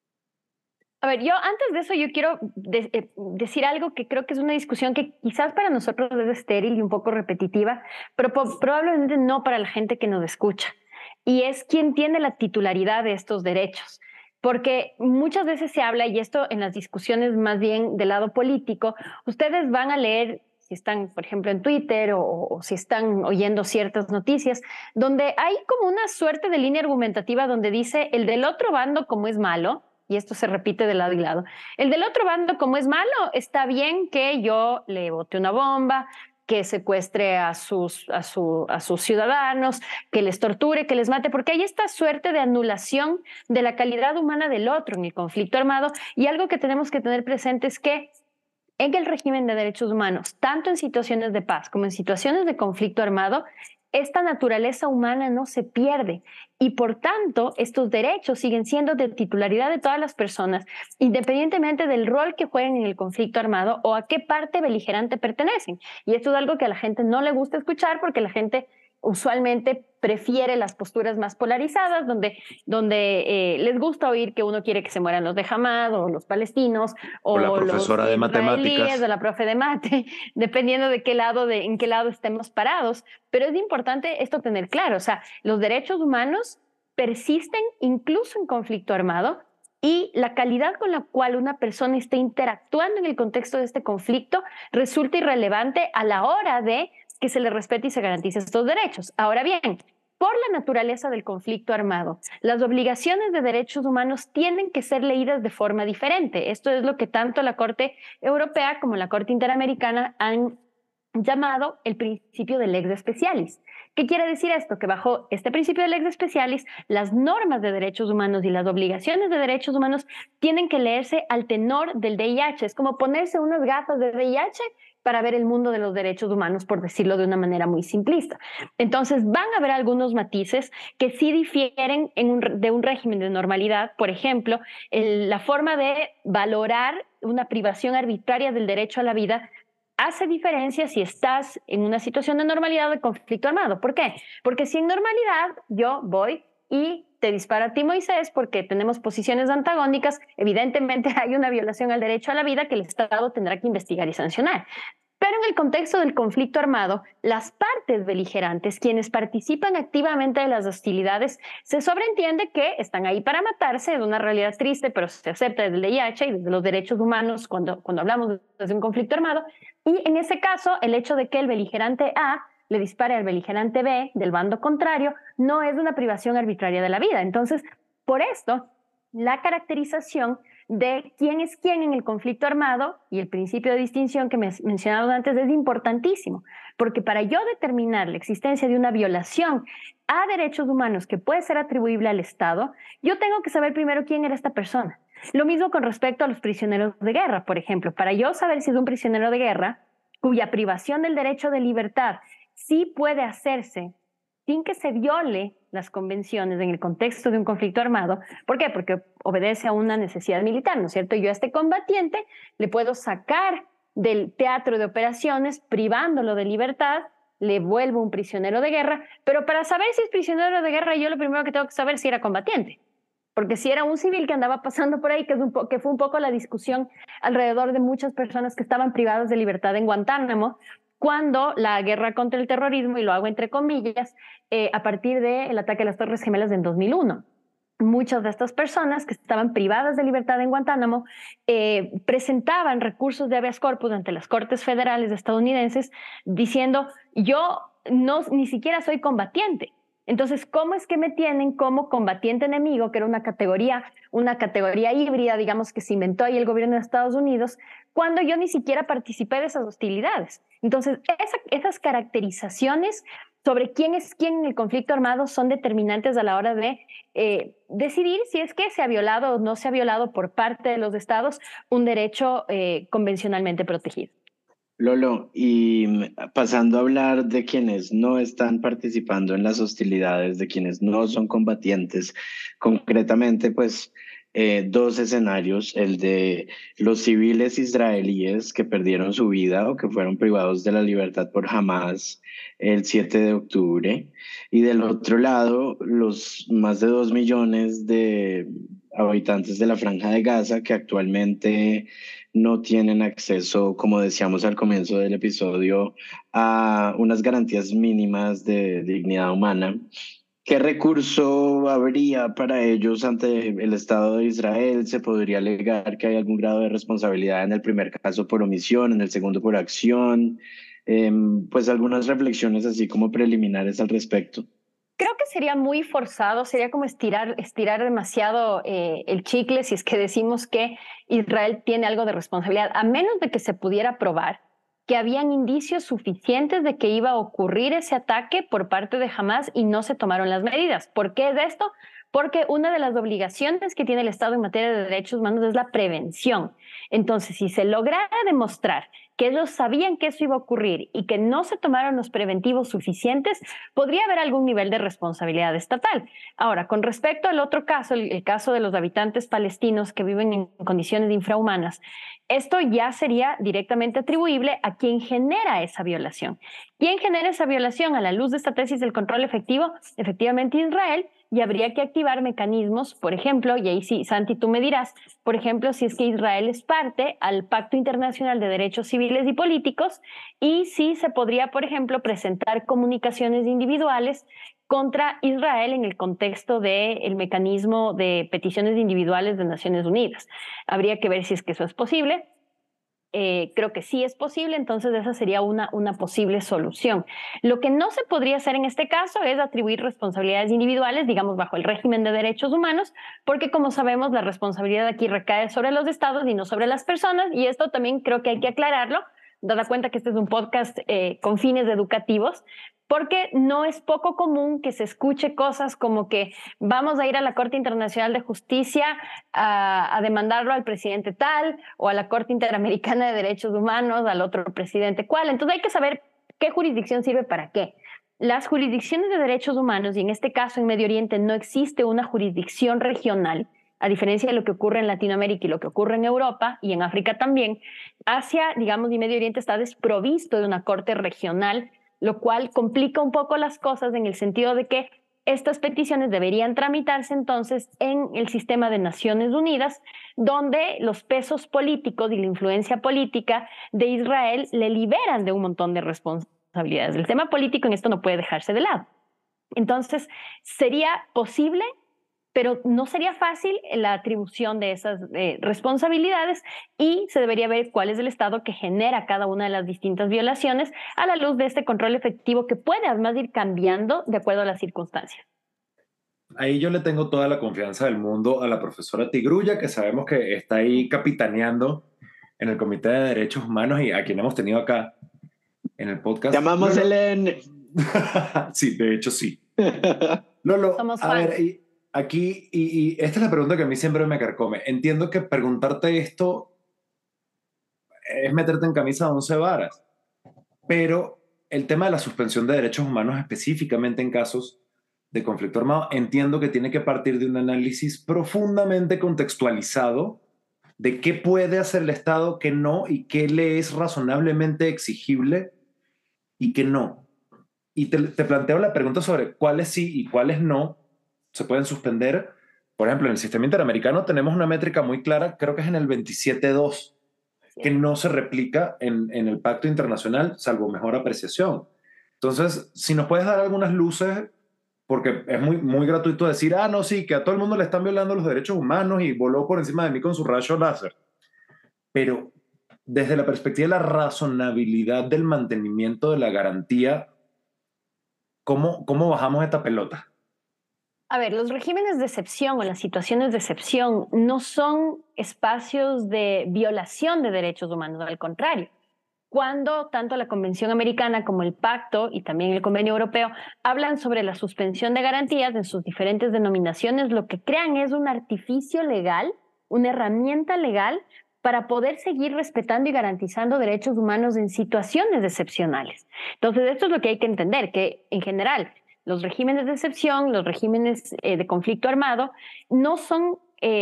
A ver, yo antes de eso yo quiero decir algo que creo que es una discusión que quizás para nosotros es estéril y un poco repetitiva, pero probablemente no para la gente que nos escucha. Y es quién tiene la titularidad de estos derechos. Porque muchas veces se habla, y esto en las discusiones más bien del lado político, ustedes van a leer, si están, por ejemplo, en Twitter o si están oyendo ciertas noticias, donde hay como una suerte de línea argumentativa donde dice el del otro bando como es malo, y esto se repite de lado y lado, el del otro bando como es malo, está bien que yo le bote una bomba, que secuestre a sus ciudadanos, que les torture, que les mate, porque hay esta suerte de anulación de la calidad humana del otro en el conflicto armado. Y algo que tenemos que tener presente es que en el régimen de derechos humanos, tanto en situaciones de paz como en situaciones de conflicto armado, esta naturaleza humana no se pierde y por tanto estos derechos siguen siendo de titularidad de todas las personas, independientemente del rol que jueguen en el conflicto armado o a qué parte beligerante pertenecen. Y esto es algo que a la gente no le gusta escuchar porque la gente usualmente prefiere las posturas más polarizadas, donde les gusta oír que uno quiere que se mueran los de Hamás o los palestinos o la profesora los de matemáticas o la profe de mate, dependiendo de en qué lado estemos parados. Pero es importante esto tener claro, o sea, los derechos humanos persisten incluso en conflicto armado y la calidad con la cual una persona está interactuando en el contexto de este conflicto resulta irrelevante a la hora de que se le respete y se garantice estos derechos. Ahora bien, por la naturaleza del conflicto armado, las obligaciones de derechos humanos tienen que ser leídas de forma diferente. Esto es lo que tanto la Corte Europea como la Corte Interamericana han llamado el principio del lex specialis. ¿Qué quiere decir esto? Que bajo este principio del lex specialis, las normas de derechos humanos y las obligaciones de derechos humanos tienen que leerse al tenor del DIH. Es como ponerse unas gafas de DIH para ver el mundo de los derechos humanos, por decirlo de una manera muy simplista. Entonces, van a haber algunos matices que sí difieren de un régimen de normalidad. Por ejemplo, la forma de valorar una privación arbitraria del derecho a la vida hace diferencia si estás en una situación de normalidad o de conflicto armado. ¿Por qué? Porque si en normalidad yo voy y te disparo a ti, Moisés, porque tenemos posiciones antagónicas, evidentemente hay una violación al derecho a la vida que el Estado tendrá que investigar y sancionar. Pero en el contexto del conflicto armado, las partes beligerantes, quienes participan activamente de las hostilidades, se sobreentiende que están ahí para matarse, es una realidad triste, pero se acepta desde el DIH y desde los derechos humanos cuando hablamos de un conflicto armado. Y en ese caso, el hecho de que el beligerante A le dispare al beligerante B del bando contrario no es una privación arbitraria de la vida. Entonces, por esto, la caracterización de quién es quién en el conflicto armado y el principio de distinción que me he mencionado antes es importantísimo, porque para yo determinar la existencia de una violación a derechos humanos que puede ser atribuible al Estado, yo tengo que saber primero quién era esta persona. Lo mismo con respecto a los prisioneros de guerra, por ejemplo. Para yo saber si es un prisionero de guerra cuya privación del derecho de libertad sí puede hacerse sin que se viole las convenciones en el contexto de un conflicto armado. ¿Por qué? Porque obedece a una necesidad militar, ¿no es cierto? Yo a este combatiente le puedo sacar del teatro de operaciones, privándolo de libertad, le vuelvo un prisionero de guerra, pero para saber si es prisionero de guerra, yo lo primero que tengo que saber es si era combatiente. Porque si era un civil que andaba pasando por ahí, que fue un poco la discusión alrededor de muchas personas que estaban privadas de libertad en Guantánamo, cuando la guerra contra el terrorismo, y lo hago entre comillas, a partir del ataque a las Torres Gemelas en 2001. Muchas de estas personas que estaban privadas de libertad en Guantánamo presentaban recursos de habeas corpus ante las Cortes Federales estadounidenses diciendo, yo ni siquiera soy combatiente. Entonces, ¿cómo es que me tienen como combatiente enemigo, que era una categoría híbrida, digamos, que se inventó ahí el gobierno de Estados Unidos, cuando yo ni siquiera participé de esas hostilidades? Entonces, esas caracterizaciones sobre quién es quién en el conflicto armado son determinantes a la hora de decidir si es que se ha violado o no se ha violado por parte de los estados un derecho convencionalmente protegido. Lolo, y pasando a hablar de quienes no están participando en las hostilidades, de quienes no son combatientes, concretamente, pues dos escenarios, el de los civiles israelíes que perdieron su vida o que fueron privados de la libertad por Hamas el 7 de octubre, y del otro lado, los más de 2 millones de habitantes de la Franja de Gaza que actualmente no tienen acceso, como decíamos al comienzo del episodio, a unas garantías mínimas de dignidad humana. ¿Qué recurso habría para ellos ante el Estado de Israel? ¿Se podría alegar que hay algún grado de responsabilidad en el primer caso por omisión, en el segundo por acción? Pues algunas reflexiones así como preliminares al respecto. Creo que sería muy forzado, sería como estirar demasiado el chicle si es que decimos que Israel tiene algo de responsabilidad, a menos de que se pudiera probar que habían indicios suficientes de que iba a ocurrir ese ataque por parte de Hamas y no se tomaron las medidas. ¿Por qué es esto? Porque una de las obligaciones que tiene el Estado en materia de derechos humanos es la prevención. Entonces, si se lograra demostrar que ellos sabían que eso iba a ocurrir y que no se tomaron los preventivos suficientes, podría haber algún nivel de responsabilidad estatal. Ahora, con respecto al otro caso, el caso de los habitantes palestinos que viven en condiciones infrahumanas, esto ya sería directamente atribuible a quien genera esa violación. ¿Quién genera esa violación? A la luz de esta tesis del control efectivo, efectivamente Israel, y habría que activar mecanismos, por ejemplo, y ahí sí, Santi, tú me dirás, por ejemplo, si es que Israel es parte al Pacto Internacional de Derechos Civiles y Políticos, y si se podría, por ejemplo, presentar comunicaciones individuales contra Israel en el contexto del mecanismo de peticiones individuales de Naciones Unidas. Habría que ver si es que eso es posible. Creo que sí es posible, entonces esa sería una posible solución. Lo que no se podría hacer en este caso es atribuir responsabilidades individuales, digamos, bajo el régimen de derechos humanos, porque como sabemos, la responsabilidad aquí recae sobre los estados y no sobre las personas, y esto también creo que hay que aclararlo, dada cuenta que este es un podcast con fines educativos, porque no es poco común que se escuche cosas como que vamos a ir a la Corte Internacional de Justicia a demandarlo al presidente tal o a la Corte Interamericana de Derechos Humanos, al otro presidente cual. Entonces hay que saber qué jurisdicción sirve para qué. Las jurisdicciones de derechos humanos, y en este caso en Medio Oriente no existe una jurisdicción regional, a diferencia de lo que ocurre en Latinoamérica y lo que ocurre en Europa y en África también, Asia, digamos, y Medio Oriente está desprovisto de una corte regional, lo cual complica un poco las cosas en el sentido de que estas peticiones deberían tramitarse entonces en el sistema de Naciones Unidas, donde los pesos políticos y la influencia política de Israel le liberan de un montón de responsabilidades. El tema político en esto no puede dejarse de lado. Entonces, sería posible, pero no sería fácil la atribución de esas responsabilidades y se debería ver cuál es el Estado que genera cada una de las distintas violaciones a la luz de este control efectivo que puede además ir cambiando de acuerdo a las circunstancias. Ahí yo le tengo toda la confianza del mundo a la profesora Tigrulla, que sabemos que está ahí capitaneando en el Comité de Derechos Humanos y a quien hemos tenido acá en el podcast. Llamamos Helen. Sí, de hecho sí. Lolo, a ver, aquí, y esta es la pregunta que a mí siempre me carcome. Entiendo que preguntarte esto es meterte en camisa de 11 varas, pero el tema de la suspensión de derechos humanos, específicamente en casos de conflicto armado, entiendo que tiene que partir de un análisis profundamente contextualizado de qué puede hacer el Estado, qué no, y qué le es razonablemente exigible y qué no. Y te planteo la pregunta sobre cuáles sí y cuáles no se pueden suspender. Por ejemplo, en el sistema interamericano tenemos una métrica muy clara, creo que es en el 27.2, que no se replica en el pacto internacional, salvo mejor apreciación. Entonces, si nos puedes dar algunas luces, porque es muy, muy gratuito decir, no, sí, que a todo el mundo le están violando los derechos humanos y voló por encima de mí con su rayo láser. Pero desde la perspectiva de la razonabilidad del mantenimiento de la garantía, ¿cómo bajamos esta pelota? A ver, los regímenes de excepción o las situaciones de excepción no son espacios de violación de derechos humanos, al contrario. Cuando tanto la Convención Americana como el Pacto y también el Convenio Europeo hablan sobre la suspensión de garantías en sus diferentes denominaciones, lo que crean es un artificio legal, una herramienta legal para poder seguir respetando y garantizando derechos humanos en situaciones excepcionales. Entonces, esto es lo que hay que entender, que en general los regímenes de excepción, los regímenes de conflicto armado, no son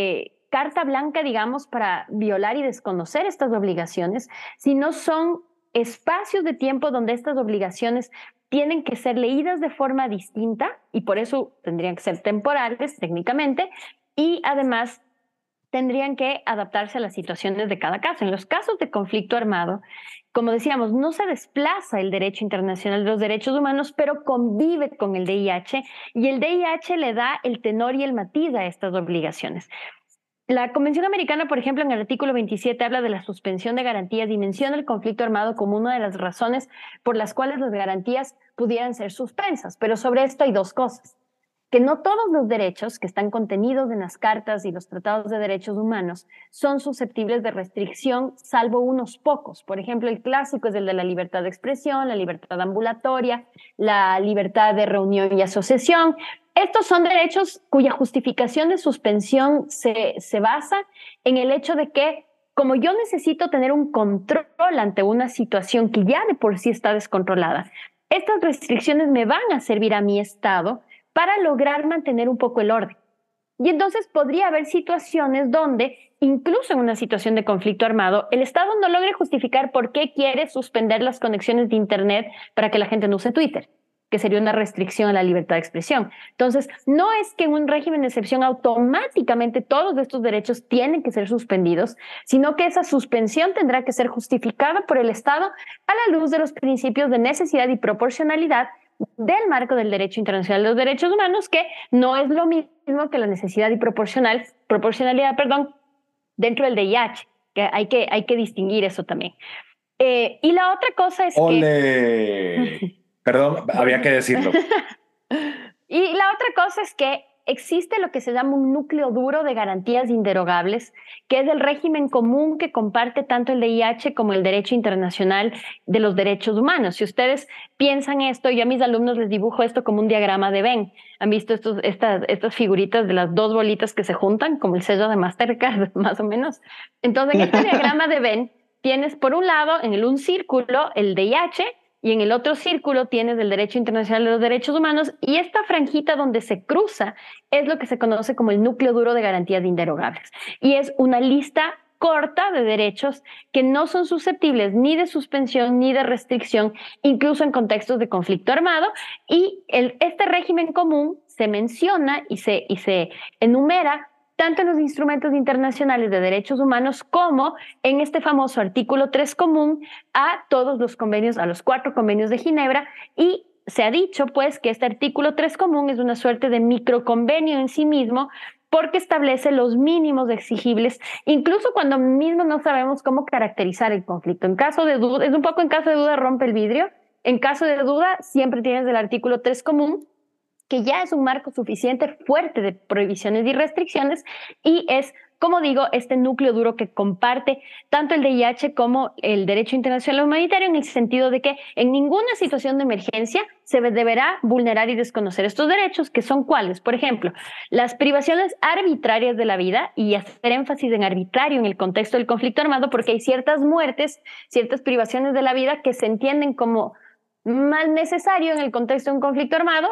carta blanca, digamos, para violar y desconocer estas obligaciones, sino son espacios de tiempo donde estas obligaciones tienen que ser leídas de forma distinta y por eso tendrían que ser temporales técnicamente y además tendrían que adaptarse a las situaciones de cada caso. En los casos de conflicto armado, como decíamos, no se desplaza el derecho internacional de los derechos humanos, pero convive con el DIH y el DIH le da el tenor y el matiz a estas obligaciones. La Convención Americana, por ejemplo, en el artículo 27 habla de la suspensión de garantías y menciona el conflicto armado como una de las razones por las cuales las garantías pudieran ser suspensas. Pero sobre esto hay dos cosas. Que no todos los derechos que están contenidos en las cartas y los tratados de derechos humanos son susceptibles de restricción, salvo unos pocos. Por ejemplo, el clásico es el de la libertad de expresión, la libertad ambulatoria, la libertad de reunión y asociación. Estos son derechos cuya justificación de suspensión se basa en el hecho de que, como yo necesito tener un control ante una situación que ya de por sí está descontrolada, estas restricciones me van a servir a mi Estado para lograr mantener un poco el orden. Y entonces podría haber situaciones donde, incluso en una situación de conflicto armado, el Estado no logre justificar por qué quiere suspender las conexiones de Internet para que la gente no use Twitter, que sería una restricción a la libertad de expresión. Entonces, no es que en un régimen de excepción automáticamente todos estos derechos tienen que ser suspendidos, sino que esa suspensión tendrá que ser justificada por el Estado a la luz de los principios de necesidad y proporcionalidad del marco del derecho internacional de los derechos humanos, que no es lo mismo que la necesidad y proporcionalidad dentro del DIH, que hay que distinguir eso también. Y la otra cosa es ¡Ole! Perdón, había que decirlo. Y la otra cosa es que existe lo que se llama un núcleo duro de garantías inderogables, que es el régimen común que comparte tanto el DIH como el derecho internacional de los derechos humanos. Si ustedes piensan esto, yo a mis alumnos les dibujo esto como un diagrama de Venn. ¿Han visto estas figuritas de las dos bolitas que se juntan, como el sello de Mastercard, más o menos? Entonces, en este diagrama de Venn tienes por un lado, en un círculo, el DIH, y en el otro círculo tienes el Derecho Internacional de los Derechos Humanos, y esta franjita donde se cruza es lo que se conoce como el núcleo duro de garantías inderogables. Y es una lista corta de derechos que no son susceptibles ni de suspensión ni de restricción, incluso en contextos de conflicto armado, y este régimen común se menciona y se enumera tanto en los instrumentos internacionales de derechos humanos como en este famoso artículo 3 común a todos los convenios, a los 4 convenios de Ginebra, y se ha dicho pues que este artículo 3 común es una suerte de microconvenio en sí mismo porque establece los mínimos exigibles, incluso cuando mismo no sabemos cómo caracterizar el conflicto. En caso de duda, es un poco en caso de duda rompe el vidrio, en caso de duda siempre tienes el artículo 3 común, que ya es un marco suficiente fuerte de prohibiciones y restricciones, y es, como digo, este núcleo duro que comparte tanto el DIH como el derecho internacional humanitario, en el sentido de que en ninguna situación de emergencia se deberá vulnerar y desconocer estos derechos, que son cuáles. Por ejemplo, las privaciones arbitrarias de la vida, y hacer énfasis en arbitrario en el contexto del conflicto armado, porque hay ciertas muertes, ciertas privaciones de la vida que se entienden como mal necesario en el contexto de un conflicto armado.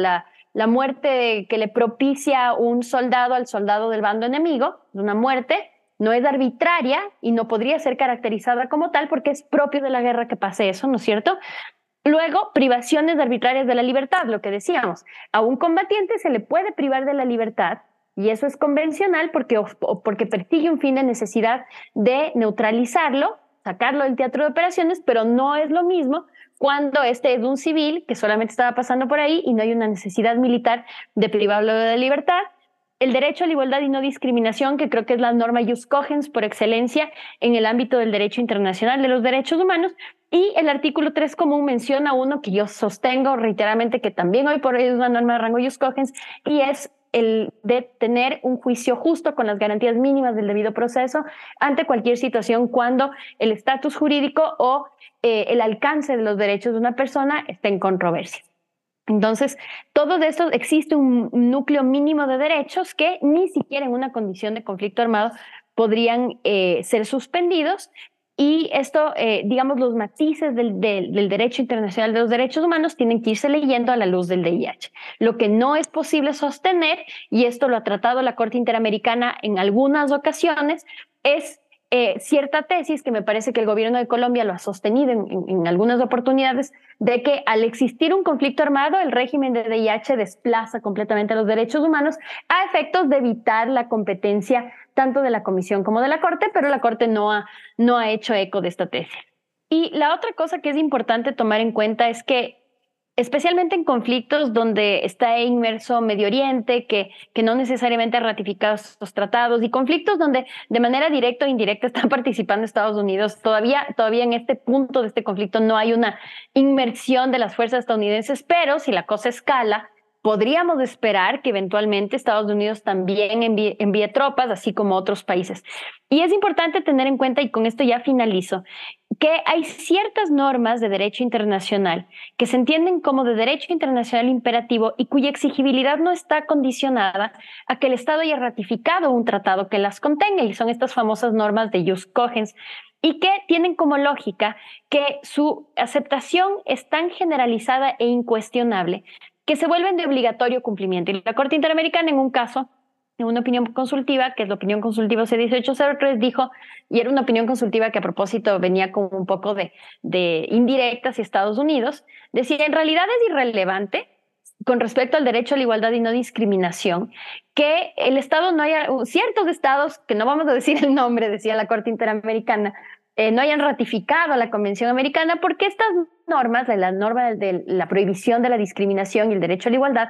La muerte que le propicia un soldado al soldado del bando enemigo, una muerte, no es arbitraria y no podría ser caracterizada como tal porque es propio de la guerra que pase eso, ¿no es cierto? Luego, privaciones arbitrarias de la libertad, lo que decíamos. A un combatiente se le puede privar de la libertad, y eso es convencional porque persigue un fin de necesidad de neutralizarlo, sacarlo del teatro de operaciones, pero no es lo mismo cuando este es un civil que solamente estaba pasando por ahí y no hay una necesidad militar de privarlo de la libertad. El derecho a la igualdad y no discriminación, que creo que es la norma jus cogens por excelencia en el ámbito del derecho internacional de los derechos humanos, y el artículo 3 común menciona uno que yo sostengo reiteradamente que también hoy por hoy es una norma de rango jus cogens, y es el de tener un juicio justo con las garantías mínimas del debido proceso ante cualquier situación cuando el estatus jurídico o el alcance de los derechos de una persona esté en controversia. Entonces, todo esto existe un núcleo mínimo de derechos que ni siquiera en una condición de conflicto armado podrían ser suspendidos. Y esto, digamos, los matices del derecho internacional de los derechos humanos tienen que irse leyendo a la luz del DIH. Lo que no es posible sostener, y esto lo ha tratado la Corte Interamericana en algunas ocasiones, es cierta tesis que me parece que el gobierno de Colombia lo ha sostenido en algunas oportunidades, de que al existir un conflicto armado, el régimen de DIH desplaza completamente los derechos humanos a efectos de evitar la competencia tanto de la Comisión como de la Corte, pero la Corte no ha hecho eco de esta tesis. Y la otra cosa que es importante tomar en cuenta es que, especialmente en conflictos donde está inmerso Medio Oriente, que no necesariamente ha ratificado estos tratados, y conflictos donde de manera directa o indirecta están participando Estados Unidos, todavía en este punto de este conflicto no hay una inmersión de las fuerzas estadounidenses, pero si la cosa escala, podríamos esperar que eventualmente Estados Unidos también envíe tropas, así como otros países. Y es importante tener en cuenta, y con esto ya finalizo, que hay ciertas normas de derecho internacional que se entienden como de derecho internacional imperativo y cuya exigibilidad no está condicionada a que el Estado haya ratificado un tratado que las contenga, y son estas famosas normas de jus cogens, y que tienen como lógica que su aceptación es tan generalizada e incuestionable que se vuelven de obligatorio cumplimiento. Y la Corte Interamericana, en un caso, en una opinión consultiva, que es la opinión consultiva C-1803, dijo, y era una opinión consultiva que a propósito venía con un poco de indirecta hacia Estados Unidos, decía, en realidad es irrelevante con respecto al derecho a la igualdad y no discriminación, que el Estado no haya, ciertos estados, que no vamos a decir el nombre, decía la Corte Interamericana, no hayan ratificado la Convención Americana, porque estas normas, la norma de la prohibición de la discriminación y el derecho a la igualdad,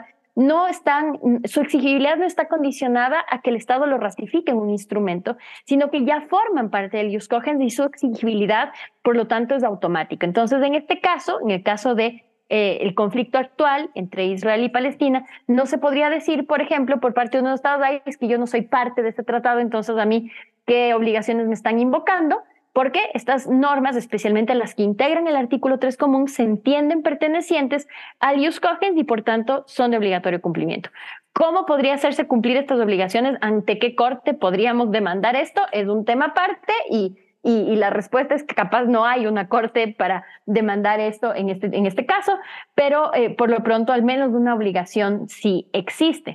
su exigibilidad no está condicionada a que el Estado lo ratifique en un instrumento, sino que ya forman parte del jus cogens y su exigibilidad, por lo tanto, es automática. Entonces, en este caso, en el caso de el conflicto actual entre Israel y Palestina, no se podría decir, por ejemplo, por parte de uno de los Estados, "Ay, es que yo no soy parte de este tratado, entonces a mí, ¿qué obligaciones me están invocando?", porque estas normas, especialmente las que integran el artículo 3 común, se entienden pertenecientes al ius cogens y por tanto son de obligatorio cumplimiento. ¿Cómo podría hacerse cumplir estas obligaciones? ¿Ante qué corte podríamos demandar esto? Es un tema aparte y la respuesta es que capaz no hay una corte para demandar esto en este caso, pero por lo pronto al menos una obligación sí existe.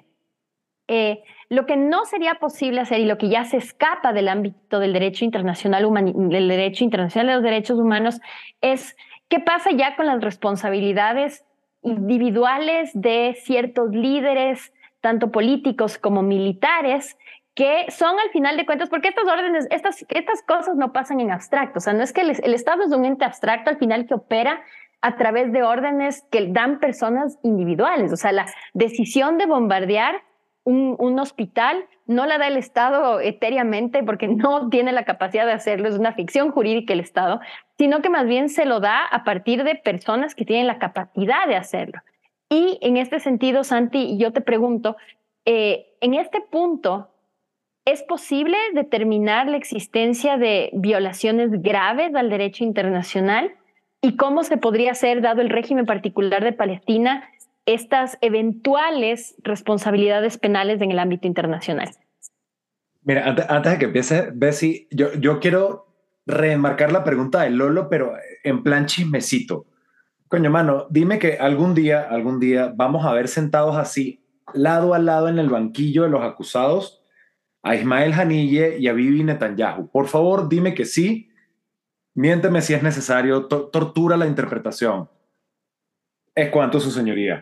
Lo que no sería posible hacer y lo que ya se escapa del ámbito del derecho internacional, del derecho internacional de los derechos humanos es qué pasa ya con las responsabilidades individuales de ciertos líderes, tanto políticos como militares, que son al final de cuentas, porque estas órdenes, estas cosas no pasan en abstracto, o sea, no es que el Estado es un ente abstracto al final que opera a través de órdenes que dan personas individuales, o sea, la decisión de bombardear un hospital no la da el Estado etéreamente porque no tiene la capacidad de hacerlo, es una ficción jurídica el Estado, sino que más bien se lo da a partir de personas que tienen la capacidad de hacerlo. Y en este sentido, Santi, yo te pregunto, en este punto, ¿es posible determinar la existencia de violaciones graves al derecho internacional? ¿Y cómo se podría hacer, dado el régimen particular de Palestina, estas eventuales responsabilidades penales en el ámbito internacional? Mira, antes de que empiece, Bessie, yo quiero remarcar la pregunta de Lolo, pero en plan chismecito. Coño, mano, dime que algún día vamos a ver sentados así, lado a lado en el banquillo de los acusados, a Ismael Haniyeh y a Bibi Netanyahu. Por favor, dime que sí. Miénteme si es necesario. Tortura la interpretación. Es cuanto, su señoría.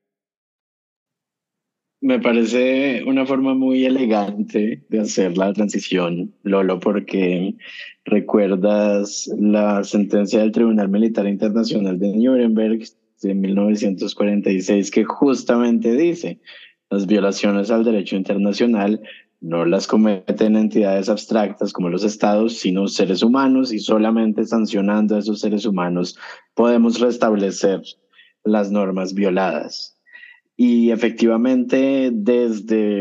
Me parece una forma muy elegante de hacer la transición, Lolo, porque recuerdas la sentencia del Tribunal Militar Internacional de Nuremberg de 1946 que justamente dice: las violaciones al derecho internacional no las cometen entidades abstractas como los estados, sino seres humanos, y solamente sancionando a esos seres humanos podemos restablecer las normas violadas. Y efectivamente, desde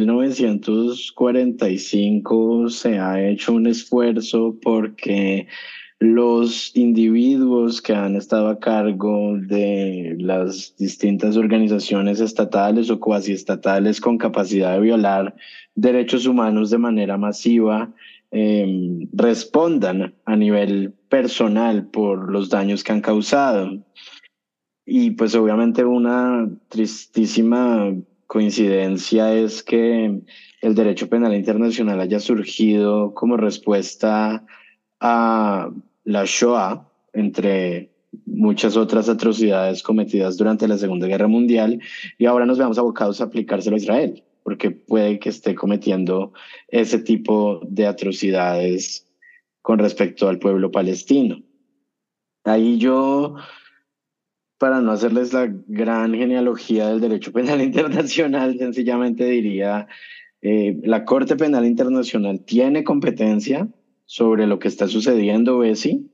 1945 se ha hecho un esfuerzo porque los individuos que han estado a cargo de las distintas organizaciones estatales o cuasi estatales con capacidad de violar derechos humanos de manera masiva, respondan a nivel personal por los daños que han causado. Y pues obviamente una tristísima coincidencia es que el derecho penal internacional haya surgido como respuesta a la Shoah, entre muchas otras atrocidades cometidas durante la Segunda Guerra Mundial, y ahora nos veamos abocados a aplicárselo a Israel, porque puede que esté cometiendo ese tipo de atrocidades con respecto al pueblo palestino. Ahí yo, para no hacerles la gran genealogía del derecho penal internacional, sencillamente diría, la Corte Penal Internacional tiene competencia sobre lo que está sucediendo, Bessie,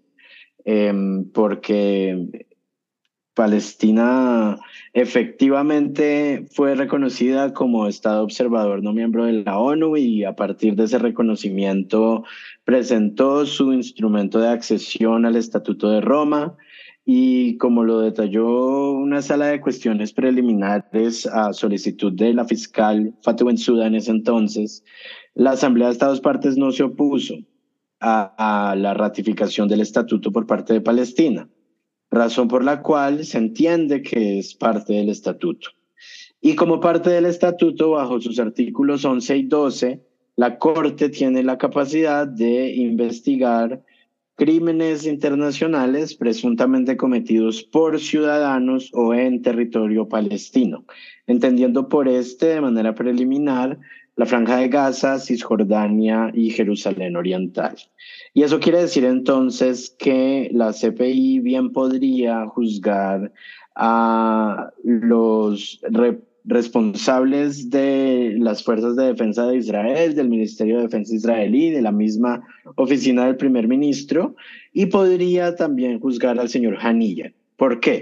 porque Palestina efectivamente fue reconocida como Estado observador no miembro de la ONU, y a partir de ese reconocimiento presentó su instrumento de accesión al Estatuto de Roma, y como lo detalló una sala de cuestiones preliminares a solicitud de la fiscal Fatou Bensouda en ese entonces, la Asamblea de Estados Partes no se opuso a la ratificación del Estatuto por parte de Palestina, razón por la cual se entiende que es parte del Estatuto. Y como parte del Estatuto, bajo sus artículos 11 y 12, la Corte tiene la capacidad de investigar crímenes internacionales presuntamente cometidos por ciudadanos o en territorio palestino, entendiendo por de manera preliminar la Franja de Gaza, Cisjordania y Jerusalén Oriental. Y eso quiere decir entonces que la CPI bien podría juzgar a los responsables de las Fuerzas de Defensa de Israel, del Ministerio de Defensa israelí, de la misma oficina del primer ministro, y podría también juzgar al señor Haniyeh. ¿Por qué?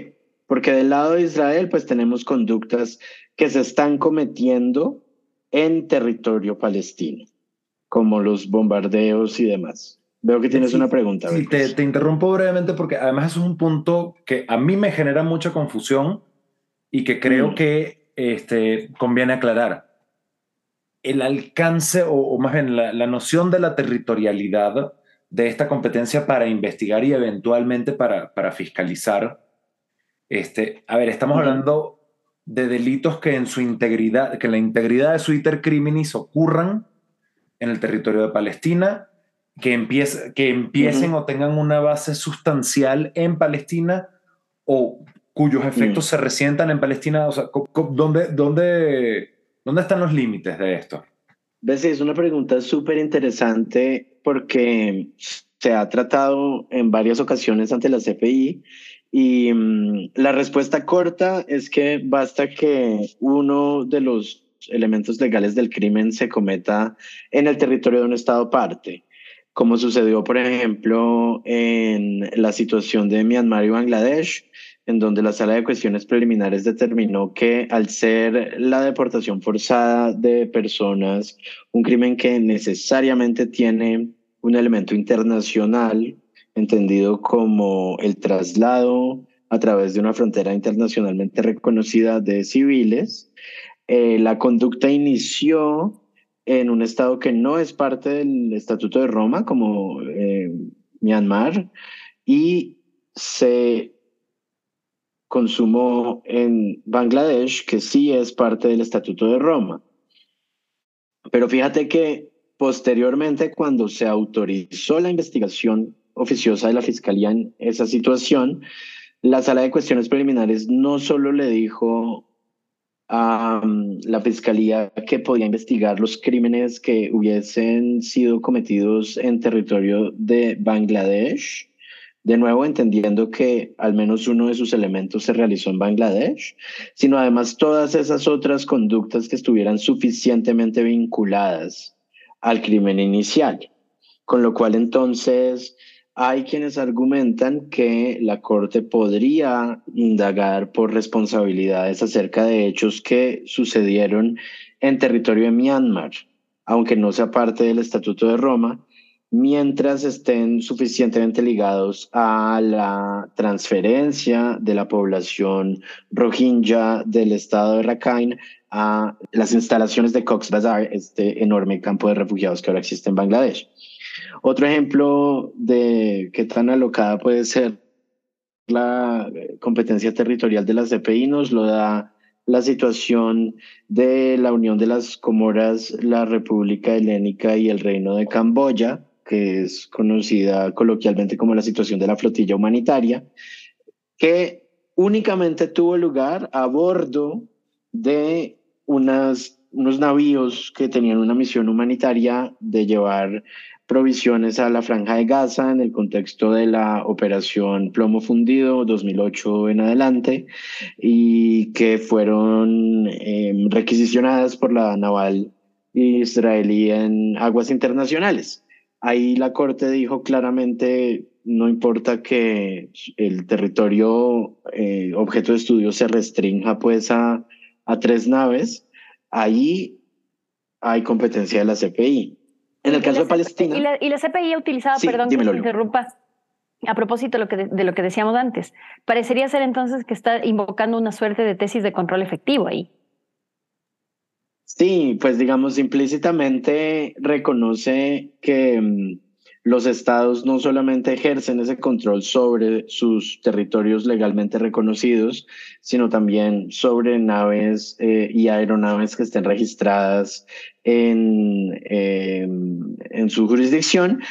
porque del lado de Israel pues tenemos conductas que se están cometiendo en territorio palestino, como los bombardeos y demás. Veo que tienes una Sí, pregunta, sí, Beatriz. te interrumpo brevemente porque además es un punto que a mí me genera mucha confusión y que creo Mm, que conviene aclarar. El alcance o más bien la noción de la territorialidad de esta competencia para investigar y eventualmente para fiscalizar. A ver, estamos ujú, hablando de delitos que en su integridad, que en la integridad de su iter criminis ocurran en el territorio de Palestina, que empiecen ujú, o tengan una base sustancial en Palestina o cuyos efectos mm. se resientan en Palestina. O sea, ¿dónde están los límites de esto? Ves, es una pregunta súper interesante porque se ha tratado en varias ocasiones ante la CPI y la respuesta corta es que basta que uno de los elementos legales del crimen se cometa en el territorio de un estado parte, como sucedió, por ejemplo, en la situación de Myanmar y Bangladesh, en donde la Sala de Cuestiones Preliminares determinó que al ser la deportación forzada de personas un crimen que necesariamente tiene un elemento internacional, entendido como el traslado a través de una frontera internacionalmente reconocida de civiles. La conducta inició en un estado que no es parte del Estatuto de Roma, como Myanmar, y se consumó en Bangladesh, que sí es parte del Estatuto de Roma. Pero fíjate que posteriormente, cuando se autorizó la investigación oficiosa de la Fiscalía en esa situación, la Sala de Cuestiones Preliminares no solo le dijo a la Fiscalía que podía investigar los crímenes que hubiesen sido cometidos en territorio de Bangladesh, de nuevo entendiendo que al menos uno de sus elementos se realizó en Bangladesh, sino además todas esas otras conductas que estuvieran suficientemente vinculadas al crimen inicial. Con lo cual entonces hay quienes argumentan que la Corte podría indagar por responsabilidades acerca de hechos que sucedieron en territorio de Myanmar, aunque no sea parte del Estatuto de Roma, mientras estén suficientemente ligados a la transferencia de la población rohingya del estado de Rakhine a las instalaciones de Cox's Bazar, este enorme campo de refugiados que ahora existe en Bangladesh. Otro ejemplo de qué tan alocada puede ser la competencia territorial de la CPI nos lo da la situación de la Unión de las Comoras, la República Helénica y el Reino de Camboya, que es conocida coloquialmente como la situación de la flotilla humanitaria, que únicamente tuvo lugar a bordo de unos navíos que tenían una misión humanitaria de llevar provisiones a la Franja de Gaza en el contexto de la operación Plomo Fundido 2008 en adelante y que fueron requisicionadas por la naval israelí en aguas internacionales. Ahí la Corte dijo claramente, no importa que el territorio objeto de estudio se restrinja pues a 3 naves, ahí hay competencia de la CPI. En el Y caso la, de Palestina, y la CPI ha utilizado, sí, perdón que dímelo, te Lu. interrumpa, a propósito de lo que decíamos antes, parecería ser entonces que está invocando una suerte de tesis de control efectivo ahí. Sí, pues digamos implícitamente reconoce que los estados no solamente ejercen ese control sobre sus territorios legalmente reconocidos, sino también sobre naves y aeronaves que estén registradas en su jurisdicción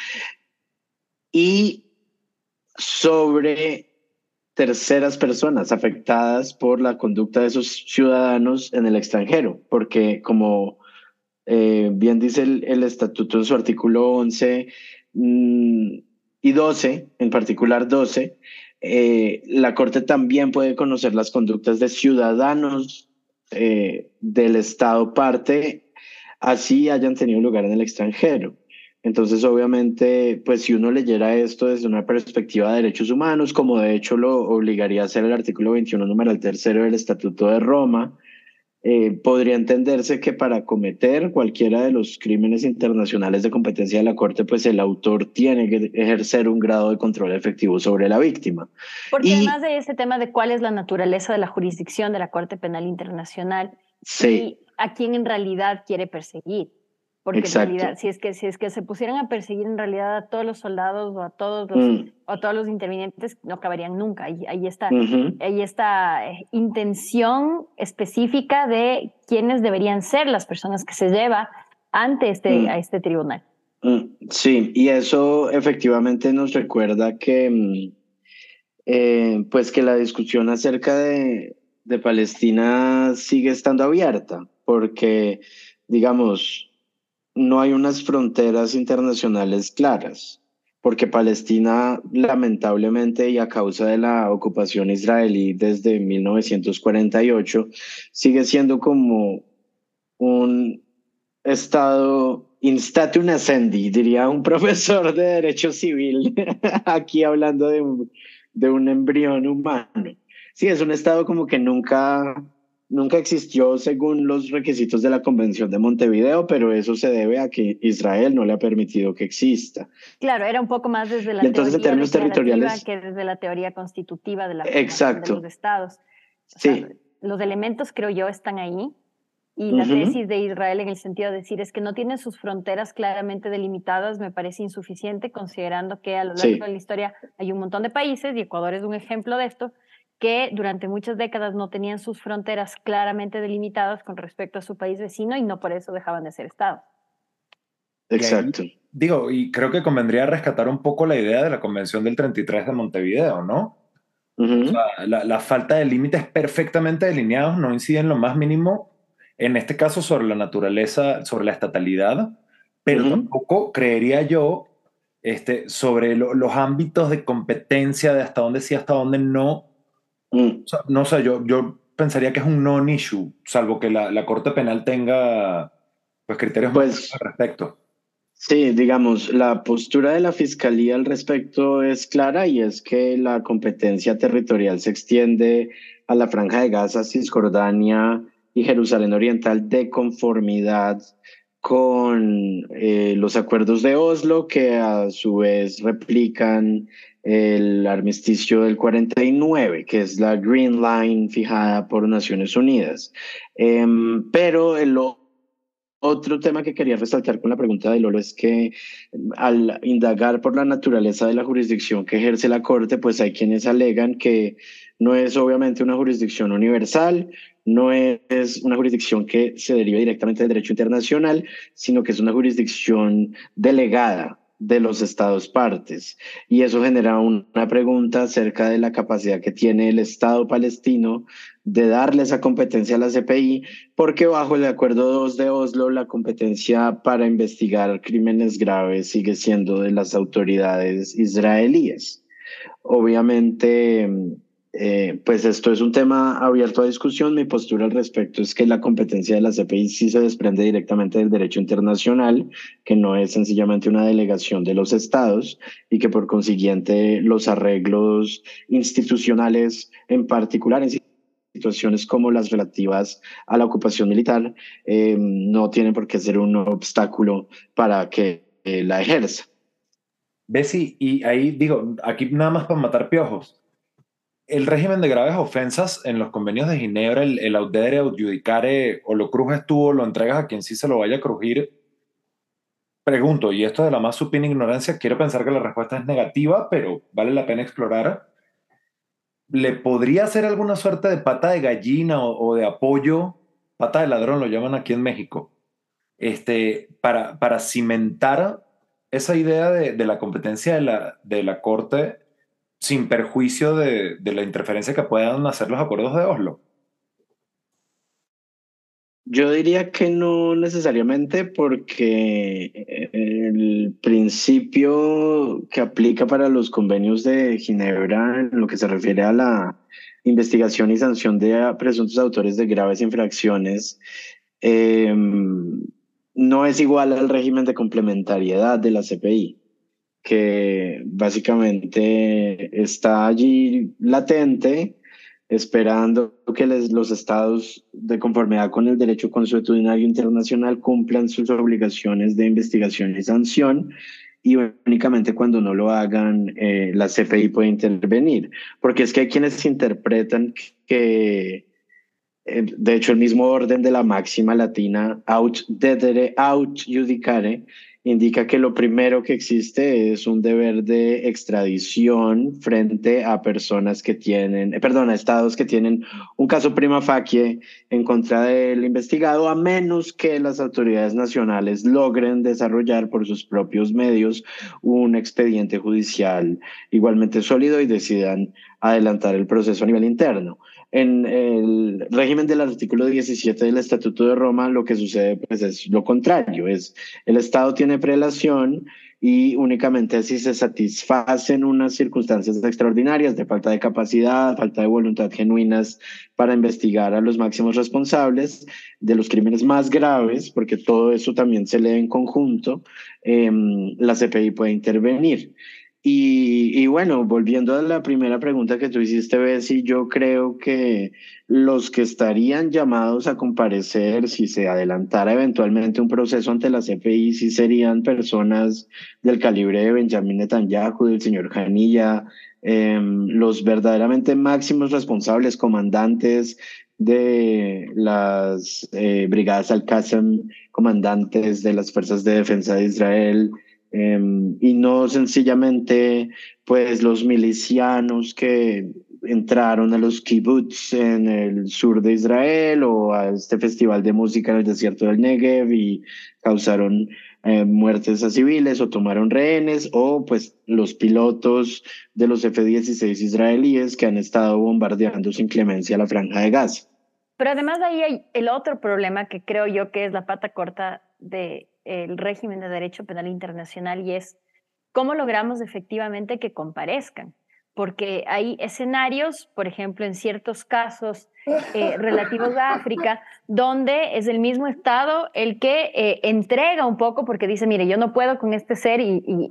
y sobre terceras personas afectadas por la conducta de esos ciudadanos en el extranjero, porque como bien dice el estatuto en su artículo 11 mm, y 12, en particular 12, la Corte también puede conocer las conductas de ciudadanos del Estado parte, así hayan tenido lugar en el extranjero. Entonces, obviamente, pues si uno leyera esto desde una perspectiva de derechos humanos, como de hecho lo obligaría a hacer el artículo 21, numeral tercero del Estatuto de Roma, podría entenderse que para cometer cualquiera de los crímenes internacionales de competencia de la Corte, pues el autor tiene que ejercer un grado de control efectivo sobre la víctima. Porque además Y de ese tema de cuál es la naturaleza de la jurisdicción de la Corte Penal Internacional sí, y a quién en realidad quiere perseguir. Porque en realidad, exacto. si es que se pusieran a perseguir en realidad a todos los soldados Mm, o a todos los intervinientes, no acabarían nunca. ujú, Ahí está intención específica de quiénes deberían ser las personas que se lleva ante a mm, este tribunal. sí, y eso efectivamente nos recuerda que pues que la discusión acerca de Palestina sigue estando abierta, porque, digamos, no hay unas fronteras internacionales claras, porque Palestina, lamentablemente, y a causa de la ocupación israelí desde 1948, sigue siendo como un estado in statu nascendi, diría un profesor de Derecho Civil, aquí hablando de un embrión humano. Sí, es un estado como que nunca existió según los requisitos de la Convención de Montevideo, pero eso se debe a que Israel no le ha permitido que exista. Claro, era un poco más desde Y la entonces en teoría términos declarativa territoriales, que desde la teoría constitutiva de la formación de los exacto, estados. O sea, sí. los elementos, creo yo, están ahí. Y la Ujú, tesis de Israel en el sentido de decir es que no tiene sus fronteras claramente delimitadas me parece insuficiente, considerando que a lo largo de sí. la historia hay un montón de países, y Ecuador es un ejemplo de esto, que durante muchas décadas no tenían sus fronteras claramente delimitadas con respecto a su país vecino y no por eso dejaban de ser estados. Y ahí, Exacto. digo, y creo que convendría rescatar un poco la idea de la Convención del 33 de Montevideo, ¿no? O Ujú, sea, la falta de límites perfectamente delineados no incide en lo más mínimo, en este caso, sobre la naturaleza, sobre la estatalidad, pero ujú, tampoco creería yo sobre los ámbitos de competencia, de hasta dónde sí, hasta dónde no. O mm. sea, no sé, yo pensaría que es un non-issue, salvo que la Corte Penal tenga pues, criterios más claros al Pues respecto. sí, digamos, la postura de la Fiscalía al respecto es clara y es que la competencia territorial se extiende a la Franja de Gaza, Cisjordania y Jerusalén Oriental de conformidad con los acuerdos de Oslo, que a su vez replican el armisticio del 49, que es la Green Line fijada por Naciones Unidas. Pero el otro tema que quería resaltar con la pregunta de Lolo es que al indagar por la naturaleza de la jurisdicción que ejerce la Corte, pues hay quienes alegan que no es obviamente una jurisdicción universal, no es una jurisdicción que se derive directamente del derecho internacional, sino que es una jurisdicción delegada de los estados partes. Y eso genera una pregunta acerca de la capacidad que tiene el Estado palestino de darle esa competencia a la CPI, porque bajo el Acuerdo 2 de Oslo, la competencia para investigar crímenes graves sigue siendo de las autoridades israelíes. Obviamente, pues esto es un tema abierto a discusión. Mi postura al respecto es que la competencia de la CPI sí se desprende directamente del derecho internacional, que no es sencillamente una delegación de los estados y que por consiguiente los arreglos institucionales, en particular en situaciones como las relativas a la ocupación militar, no tienen por qué ser un obstáculo para que la ejerza. Bessie, y ahí digo, aquí nada más para matar piojos. El régimen de graves ofensas en los convenios de Ginebra, el audere adjudicare, o lo crujes tú o lo entregas a quien sí se lo vaya a crujir. Pregunto, y esto de la más supina ignorancia, quiero pensar que la respuesta es negativa, pero vale la pena explorar. ¿Le podría hacer alguna suerte de pata de gallina o de apoyo? Pata de ladrón lo llaman aquí en México. Para cimentar esa idea de la competencia de la Corte sin perjuicio de la interferencia que puedan hacer los acuerdos de Oslo. Yo diría que no necesariamente porque el principio que aplica para los convenios de Ginebra en lo que se refiere a la investigación y sanción de presuntos autores de graves infracciones, eh, no es igual al régimen de complementariedad de la CPI, que básicamente está allí latente, esperando que los estados, de conformidad con el derecho consuetudinario internacional, cumplan sus obligaciones de investigación y sanción, y únicamente cuando no lo hagan, la CPI puede intervenir. Porque es que hay quienes interpretan que, de hecho, el mismo orden de la máxima latina, aut dedere, aut judicare, indica que lo primero que existe es un deber de extradición frente a personas que tienen, perdón, a estados que tienen un caso prima facie en contra del investigado, a menos que las autoridades nacionales logren desarrollar por sus propios medios un expediente judicial igualmente sólido y decidan adelantar el proceso a nivel interno. En el régimen del artículo 17 del Estatuto de Roma, lo que sucede pues, es lo contrario, es el Estado tiene prelación y únicamente si se satisfacen unas circunstancias extraordinarias de falta de capacidad, falta de voluntad genuinas para investigar a los máximos responsables de los crímenes más graves, porque todo eso también se lee en conjunto, la CPI puede intervenir. Y bueno, volviendo a la primera pregunta que tú hiciste, Bessie, yo creo que los que estarían llamados a comparecer, si se adelantara eventualmente un proceso ante la CPI, sí serían personas del calibre de Benjamin Netanyahu, del señor Janilla, los verdaderamente máximos responsables, comandantes de las brigadas Al-Qassam, comandantes de las fuerzas de defensa de Israel, y no sencillamente pues los milicianos que entraron a los kibbutz en el sur de Israel o a este festival de música en el desierto del Negev y causaron muertes a civiles o tomaron rehenes, o pues los pilotos de los F-16 israelíes que han estado bombardeando sin clemencia la franja de Gaza. Pero además de ahí hay el otro problema que creo yo que es la pata corta del régimen de derecho penal internacional, y es cómo logramos efectivamente que comparezcan. Porque hay escenarios, por ejemplo, en ciertos casos relativos a África, donde es el mismo Estado el que entrega un poco porque dice, mire, yo no puedo con este ser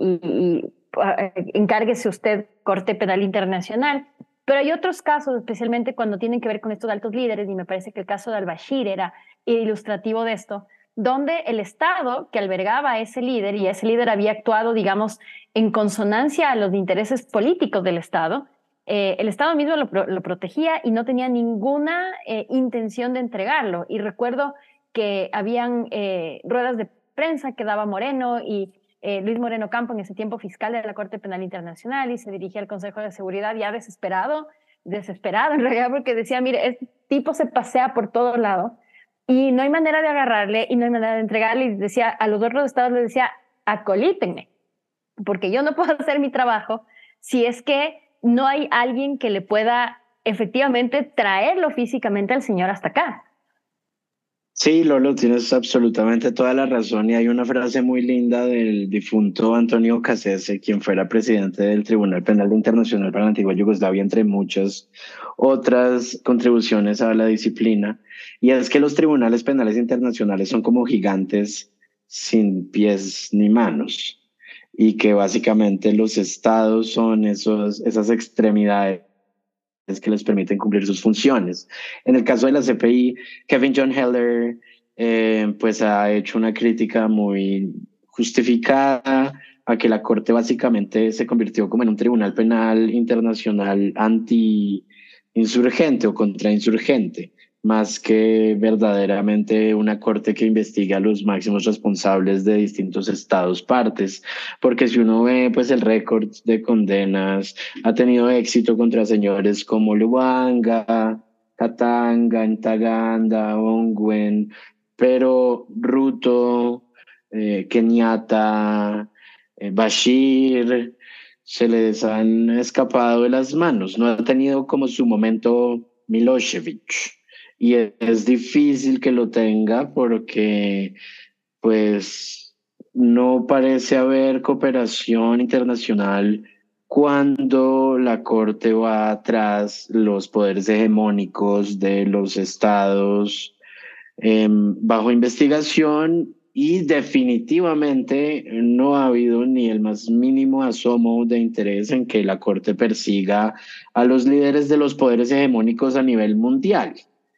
y encárguese usted, Corte Penal Internacional. Pero hay otros casos, especialmente cuando tienen que ver con estos altos líderes, y me parece que el caso de al-Bashir era ilustrativo de esto, donde el Estado que albergaba a ese líder, y ese líder había actuado, digamos, en consonancia a los intereses políticos del Estado, el Estado mismo lo protegía y no tenía ninguna intención de entregarlo. Y recuerdo que habían ruedas de prensa que daba Moreno y Luis Moreno Campo, en ese tiempo fiscal de la Corte Penal Internacional, y se dirigía al Consejo de Seguridad ya desesperado en realidad, porque decía, mire, este tipo se pasea por todo lado y no hay manera de agarrarle y no hay manera de entregarle. Y decía, a los otros estados les decía, acolítenme, porque yo no puedo hacer mi trabajo si es que no hay alguien que le pueda efectivamente traerlo físicamente al señor hasta acá. Sí, Lolo, tienes absolutamente toda la razón, y hay una frase muy linda del difunto Antonio Cassese, quien fuera presidente del Tribunal Penal Internacional para la Antigua Yugoslavia, entre muchas otras contribuciones a la disciplina, y es que los tribunales penales internacionales son como gigantes sin pies ni manos, y que básicamente los estados son esas extremidades que les permiten cumplir sus funciones. En el caso de la CPI, Kevin John Heller pues ha hecho una crítica muy justificada a que la Corte básicamente se convirtió como en un tribunal penal internacional anti-insurgente o contrainsurgente, más que verdaderamente una corte que investigue a los máximos responsables de distintos estados partes, porque si uno ve pues el récord de condenas, ha tenido éxito contra señores como Lubanga, Katanga, Ntaganda, Ongwen, pero Ruto, Kenyatta, Bashir, se les han escapado de las manos, no ha tenido como su momento Milosevic, y es difícil que lo tenga porque pues no parece haber cooperación internacional cuando la Corte va tras los poderes hegemónicos de los estados bajo investigación, y definitivamente no ha habido ni el más mínimo asomo de interés en que la Corte persiga a los líderes de los poderes hegemónicos a nivel mundial.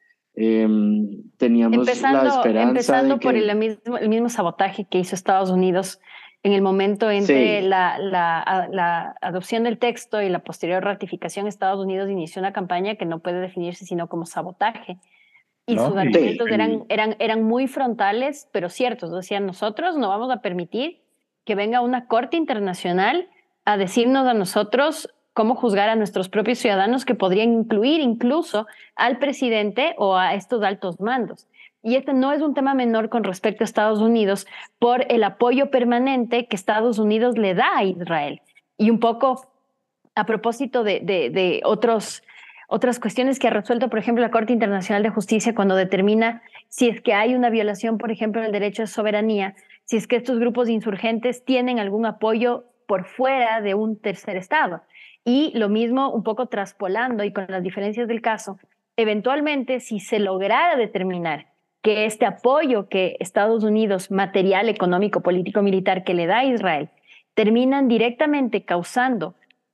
Teníamos la esperanza de Empezando por que... el mismo sabotaje que hizo Estados Unidos en el momento entre Sí, la adopción del texto y la posterior ratificación. Estados Unidos inició una campaña que no puede definirse sino como sabotaje. Y sus ¿no? sí, argumentos eran muy frontales, pero ciertos. Decían, nosotros no vamos a permitir que venga una corte internacional a decirnos a nosotros cómo juzgar a nuestros propios ciudadanos, que podrían incluir incluso al presidente o a estos altos mandos. Y este no es un tema menor con respecto a Estados Unidos por el apoyo permanente que Estados Unidos le da a Israel. Y un poco a propósito de otras cuestiones que ha resuelto, por ejemplo, la Corte Internacional de Justicia cuando determina si es que hay una violación, por ejemplo, del derecho de soberanía, si es que estos grupos insurgentes tienen algún apoyo por fuera de un tercer Estado. Y lo mismo, un poco traspolando y con las diferencias del caso, eventualmente, si se lograra determinar que este apoyo que Estados Unidos, material, económico, político, militar, que le da a Israel, terminan directamente causando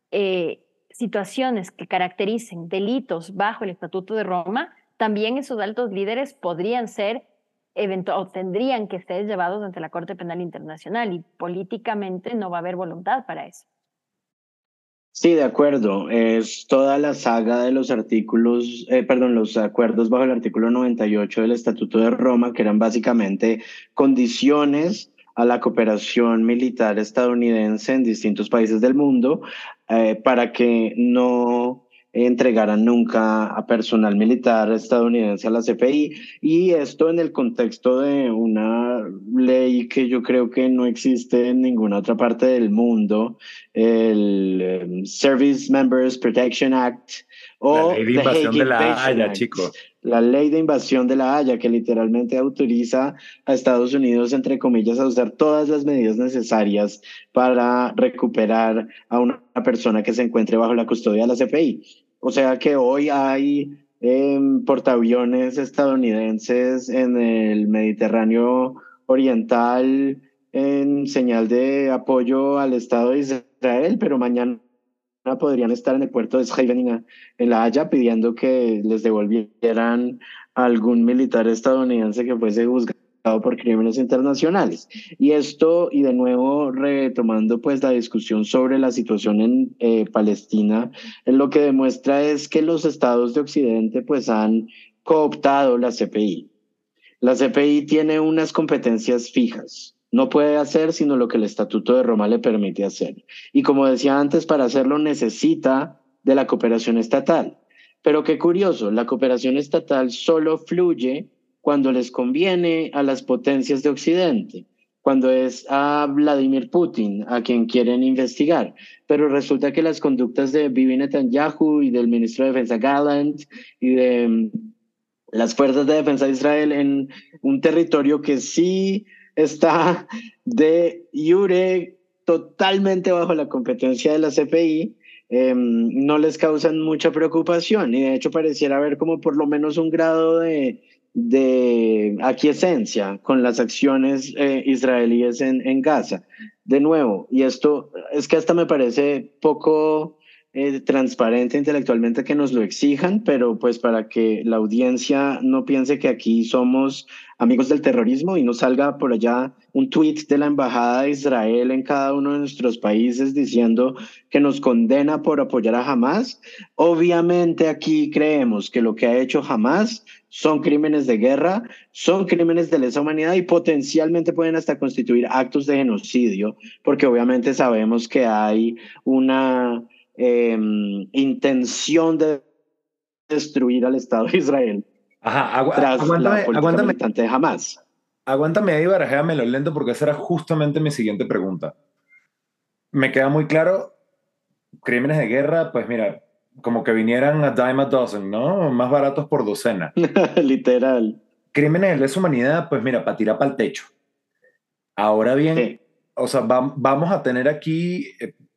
situaciones que caractericen delitos bajo el Estatuto de Roma, también esos altos líderes podrían ser o tendrían que ser llevados ante la Corte Penal Internacional, y políticamente no va a haber voluntad para eso. sí, de acuerdo. Es toda la saga de los artículos, perdón, los acuerdos bajo el artículo 98 del Estatuto de Roma, que eran básicamente condiciones a la cooperación militar estadounidense en distintos países del mundo, para que no entregaran nunca a personal militar estadounidense a la CPI. Y esto en el contexto de una ley que yo creo que no existe en ninguna otra parte del mundo, el Service Members Protection Act La o ley de The invasión Hague de La Invasion Haya, Act, chico. la ley de invasión de La Haya, que literalmente autoriza a Estados Unidos, entre comillas, a usar todas las medidas necesarias para recuperar a una persona que se encuentre bajo la custodia de la CPI. O sea que hoy hay portaaviones estadounidenses en el Mediterráneo Oriental en señal de apoyo al Estado de Israel, pero mañana podrían estar en el puerto de Scheveningen, en La Haya, pidiendo que les devolvieran a algún militar estadounidense que fuese juzgado por crímenes internacionales. Y esto, y de nuevo retomando pues la discusión sobre la situación en Palestina, lo que demuestra es que los estados de Occidente pues han cooptado la CPI. La CPI tiene unas competencias fijas. No puede hacer sino lo que el Estatuto de Roma le permite hacer. Y como decía antes, para hacerlo necesita de la cooperación estatal. Pero qué curioso, la cooperación estatal solo fluye cuando les conviene a las potencias de Occidente, cuando es a Vladimir Putin a quien quieren investigar. Pero resulta que las conductas de Bibi Netanyahu y del ministro de Defensa Gallant y de las fuerzas de defensa de Israel en un territorio que sí está de jure totalmente bajo la competencia de la CPI, no les causan mucha preocupación, y de hecho pareciera haber como por lo menos un grado de aquiescencia con las acciones israelíes en Gaza. De nuevo, y esto es que hasta me parece poco transparente intelectualmente que nos lo exijan, pero pues para que la audiencia no piense que aquí somos amigos del terrorismo y no salga por allá un tweet de la Embajada de Israel en cada uno de nuestros países diciendo que nos condena por apoyar a Hamas. Obviamente aquí creemos que lo que ha hecho Hamas son crímenes de guerra, son crímenes de lesa humanidad y potencialmente pueden hasta constituir actos de genocidio, porque obviamente sabemos que hay una intención de destruir al Estado de Israel Ajá, tras la aguántame, política aguántame, militante de Hamas. aguántame ahí, barajéamelo lento, porque esa era justamente mi siguiente pregunta. Me queda muy claro, crímenes de guerra, pues mira, como que vinieran a dime a dozen, ¿no? Más baratos por docena. Literal. Crímenes de lesa humanidad, pues mira, para tirar para el techo. Ahora bien, Sí. o sea, vamos a tener aquí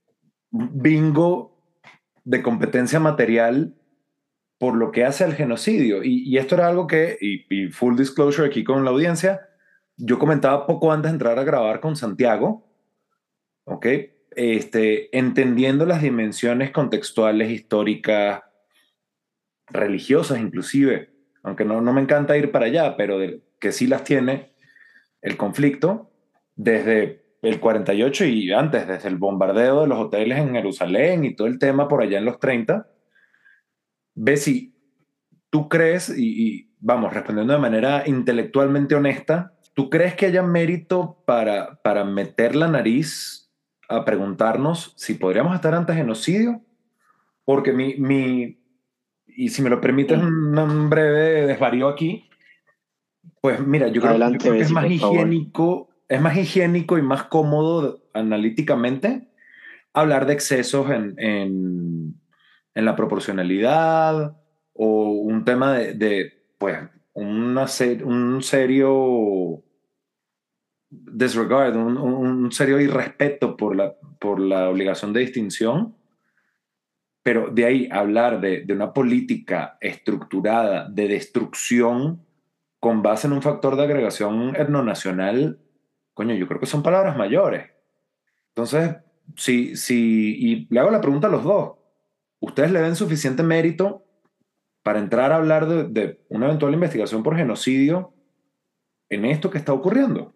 bingo de competencia material por lo que hace al genocidio. Y esto era algo que, y full disclosure aquí con la audiencia, yo comentaba poco antes de entrar a grabar con Santiago, ¿ok? Entendiendo las dimensiones contextuales, históricas, religiosas inclusive, aunque no me encanta ir para allá, pero que sí las tiene el conflicto desde el 48 y antes, desde el bombardeo de los hoteles en Jerusalén y todo el tema por allá en los 30. Ves si tú crees, y vamos, respondiendo de manera intelectualmente honesta, ¿tú crees que haya mérito para meter la nariz a preguntarnos si podríamos estar ante genocidio? Porque y si me lo permites un breve desvarío aquí, pues mira, yo Adelante, creo que Bessie, por favor. es más higiénico y más cómodo analíticamente hablar de excesos en la proporcionalidad o un tema pues, un serio disregard, un serio irrespeto por la obligación de distinción, pero de ahí hablar de una política estructurada de destrucción con base en un factor de agregación etnonacional, coño, yo creo que son palabras mayores. Entonces, y le hago la pregunta a los dos, ¿ustedes le ven suficiente mérito para entrar a hablar de una eventual investigación por genocidio en esto que está ocurriendo?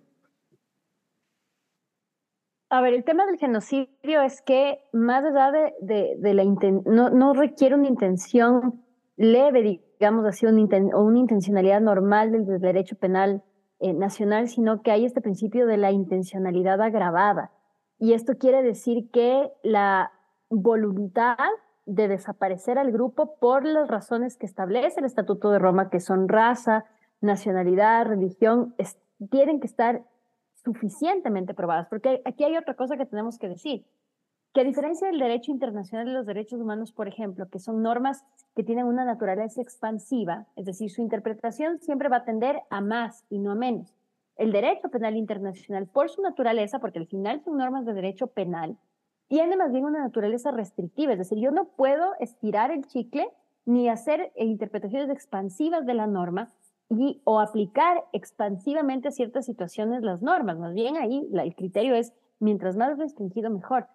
A ver, el tema del genocidio es que más allá no requiere una intención leve, digamos así, o una intencionalidad normal del derecho penal nacional, sino que hay este principio de la intencionalidad agravada. Y esto quiere decir que la voluntad de desaparecer al grupo por las razones que establece el Estatuto de Roma, que son raza, nacionalidad, religión, tienen que estar suficientemente probadas, porque aquí hay otra cosa que tenemos que decir, que a diferencia del derecho internacional de los derechos humanos, por ejemplo, que son normas que tienen una naturaleza expansiva, es decir, su interpretación siempre va a tender a más y no a menos. El derecho penal internacional, por su naturaleza, porque al final son normas de derecho penal, tiene más bien una naturaleza restrictiva, es decir, yo no puedo estirar el chicle ni hacer interpretaciones expansivas de la norma o aplicar expansivamente a ciertas situaciones las normas. Más bien ahí el criterio es, mientras más restringido, mejor.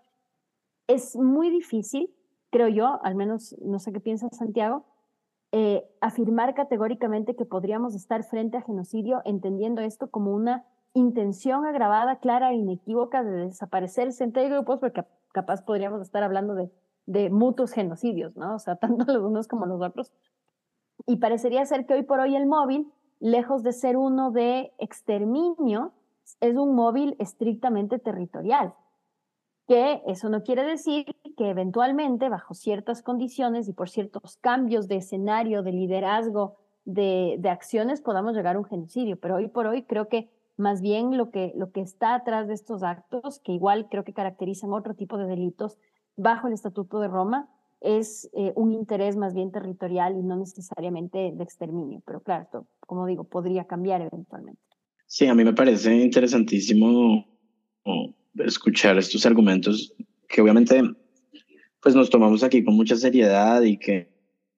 Es muy difícil, creo yo, al menos no sé qué piensa Santiago, afirmar categóricamente que podríamos estar frente a genocidio entendiendo esto como una intención agravada, clara e inequívoca de desaparecer entre grupos, porque capaz podríamos estar hablando de mutuos genocidios, ¿no? O sea, tanto los unos como los otros. Y parecería ser que hoy por hoy el móvil, lejos de ser uno de exterminio, es un móvil estrictamente territorial. Que eso no quiere decir que eventualmente, bajo ciertas condiciones y por ciertos cambios de escenario, de liderazgo, de acciones, podamos llegar a un genocidio. Pero hoy por hoy creo que más bien lo que está atrás de estos actos, que igual creo que caracterizan otro tipo de delitos bajo el Estatuto de Roma, es un interés más bien territorial y no necesariamente de exterminio. Pero claro, esto, como digo, podría cambiar eventualmente. Sí, a mí me parece interesantísimo escuchar estos argumentos que obviamente pues nos tomamos aquí con mucha seriedad y que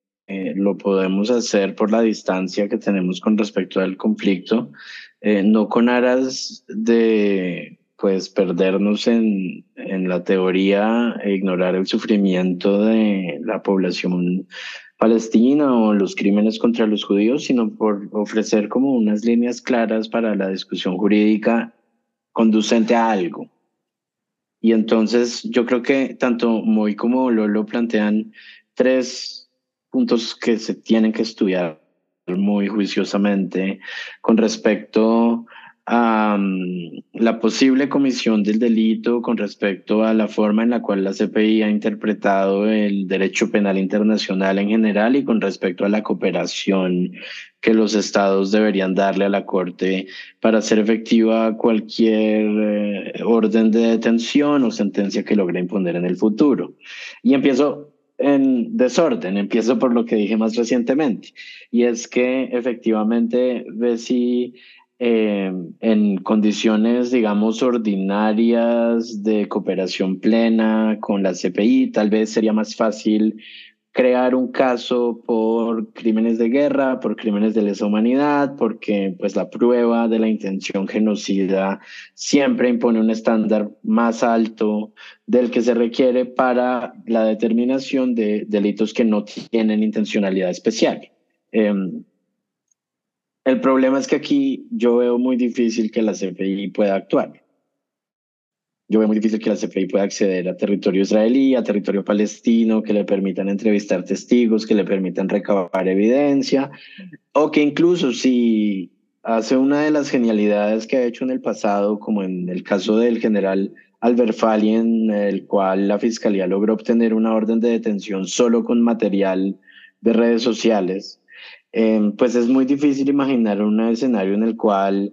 lo podemos hacer por la distancia que tenemos con respecto al conflicto, no con aras de pues perdernos en la teoría e ignorar el sufrimiento de la población palestina o los crímenes contra los judíos, sino por ofrecer como unas líneas claras para la discusión jurídica conducente a algo. Y entonces yo creo que tanto Moy como Lolo plantean tres puntos que se tienen que estudiar muy juiciosamente con respecto a la posible comisión del delito, con respecto a la forma en la cual la CPI ha interpretado el derecho penal internacional en general y con respecto a la cooperación que los estados deberían darle a la Corte para hacer efectiva cualquier orden de detención o sentencia que logre imponer en el futuro. Y empiezo en desorden, empiezo por lo que dije más recientemente, y es que efectivamente, Bessie, en condiciones, digamos, ordinarias de cooperación plena con la CPI, tal vez sería más fácil crear un caso por crímenes de guerra, por crímenes de lesa humanidad, porque pues la prueba de la intención genocida siempre impone un estándar más alto del que se requiere para la determinación de delitos que no tienen intencionalidad especial. El problema es que aquí yo veo muy difícil que la CPI pueda actuar. Yo veo muy difícil que la CPI pueda acceder a territorio israelí, a territorio palestino, que le permitan entrevistar testigos, que le permitan recabar evidencia, o que incluso si hace una de las genialidades que ha hecho en el pasado, como en el caso del general Albert Fali, en el cual la fiscalía logró obtener una orden de detención solo con material de redes sociales, pues es muy difícil imaginar un escenario en el cual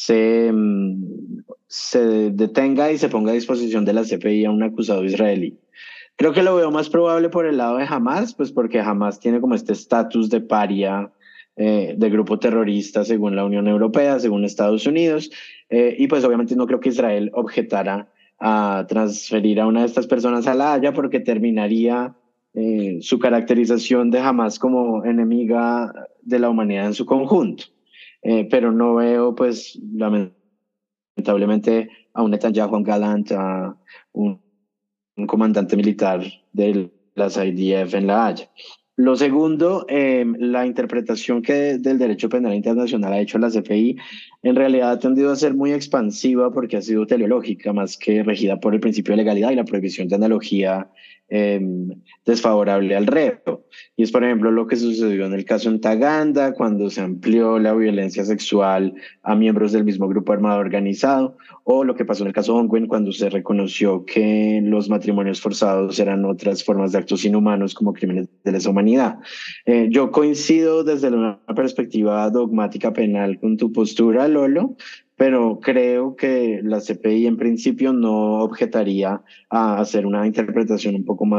se detenga y se ponga a disposición de la CPI a un acusado israelí. Creo que lo veo más probable por el lado de Hamas, pues porque Hamas tiene como este estatus de paria de grupo terrorista según la Unión Europea, según Estados Unidos, y pues obviamente no creo que Israel objetara a transferir a una de estas personas a La Haya porque terminaría su caracterización de Hamas como enemiga de la humanidad en su conjunto. Pero no veo pues lamentablemente a un Netanyahu, a un Gallant, a un comandante militar de las IDF en La Haya. Lo segundo, la interpretación que del derecho penal internacional ha hecho la CPI en realidad ha tendido a ser muy expansiva porque ha sido teleológica más que regida por el principio de legalidad y la prohibición de analogía eh, desfavorable al reo. Y es, por ejemplo, lo que sucedió en el caso en Taganda, cuando se amplió la violencia sexual a miembros del mismo grupo armado organizado, o lo que pasó en el caso Ongwen cuando se reconoció que los matrimonios forzados eran otras formas de actos inhumanos como crímenes de lesa humanidad. Yo coincido desde una perspectiva dogmática penal con tu postura, Lolo, pero creo que la CPI en principio no objetaría a hacer una interpretación un poco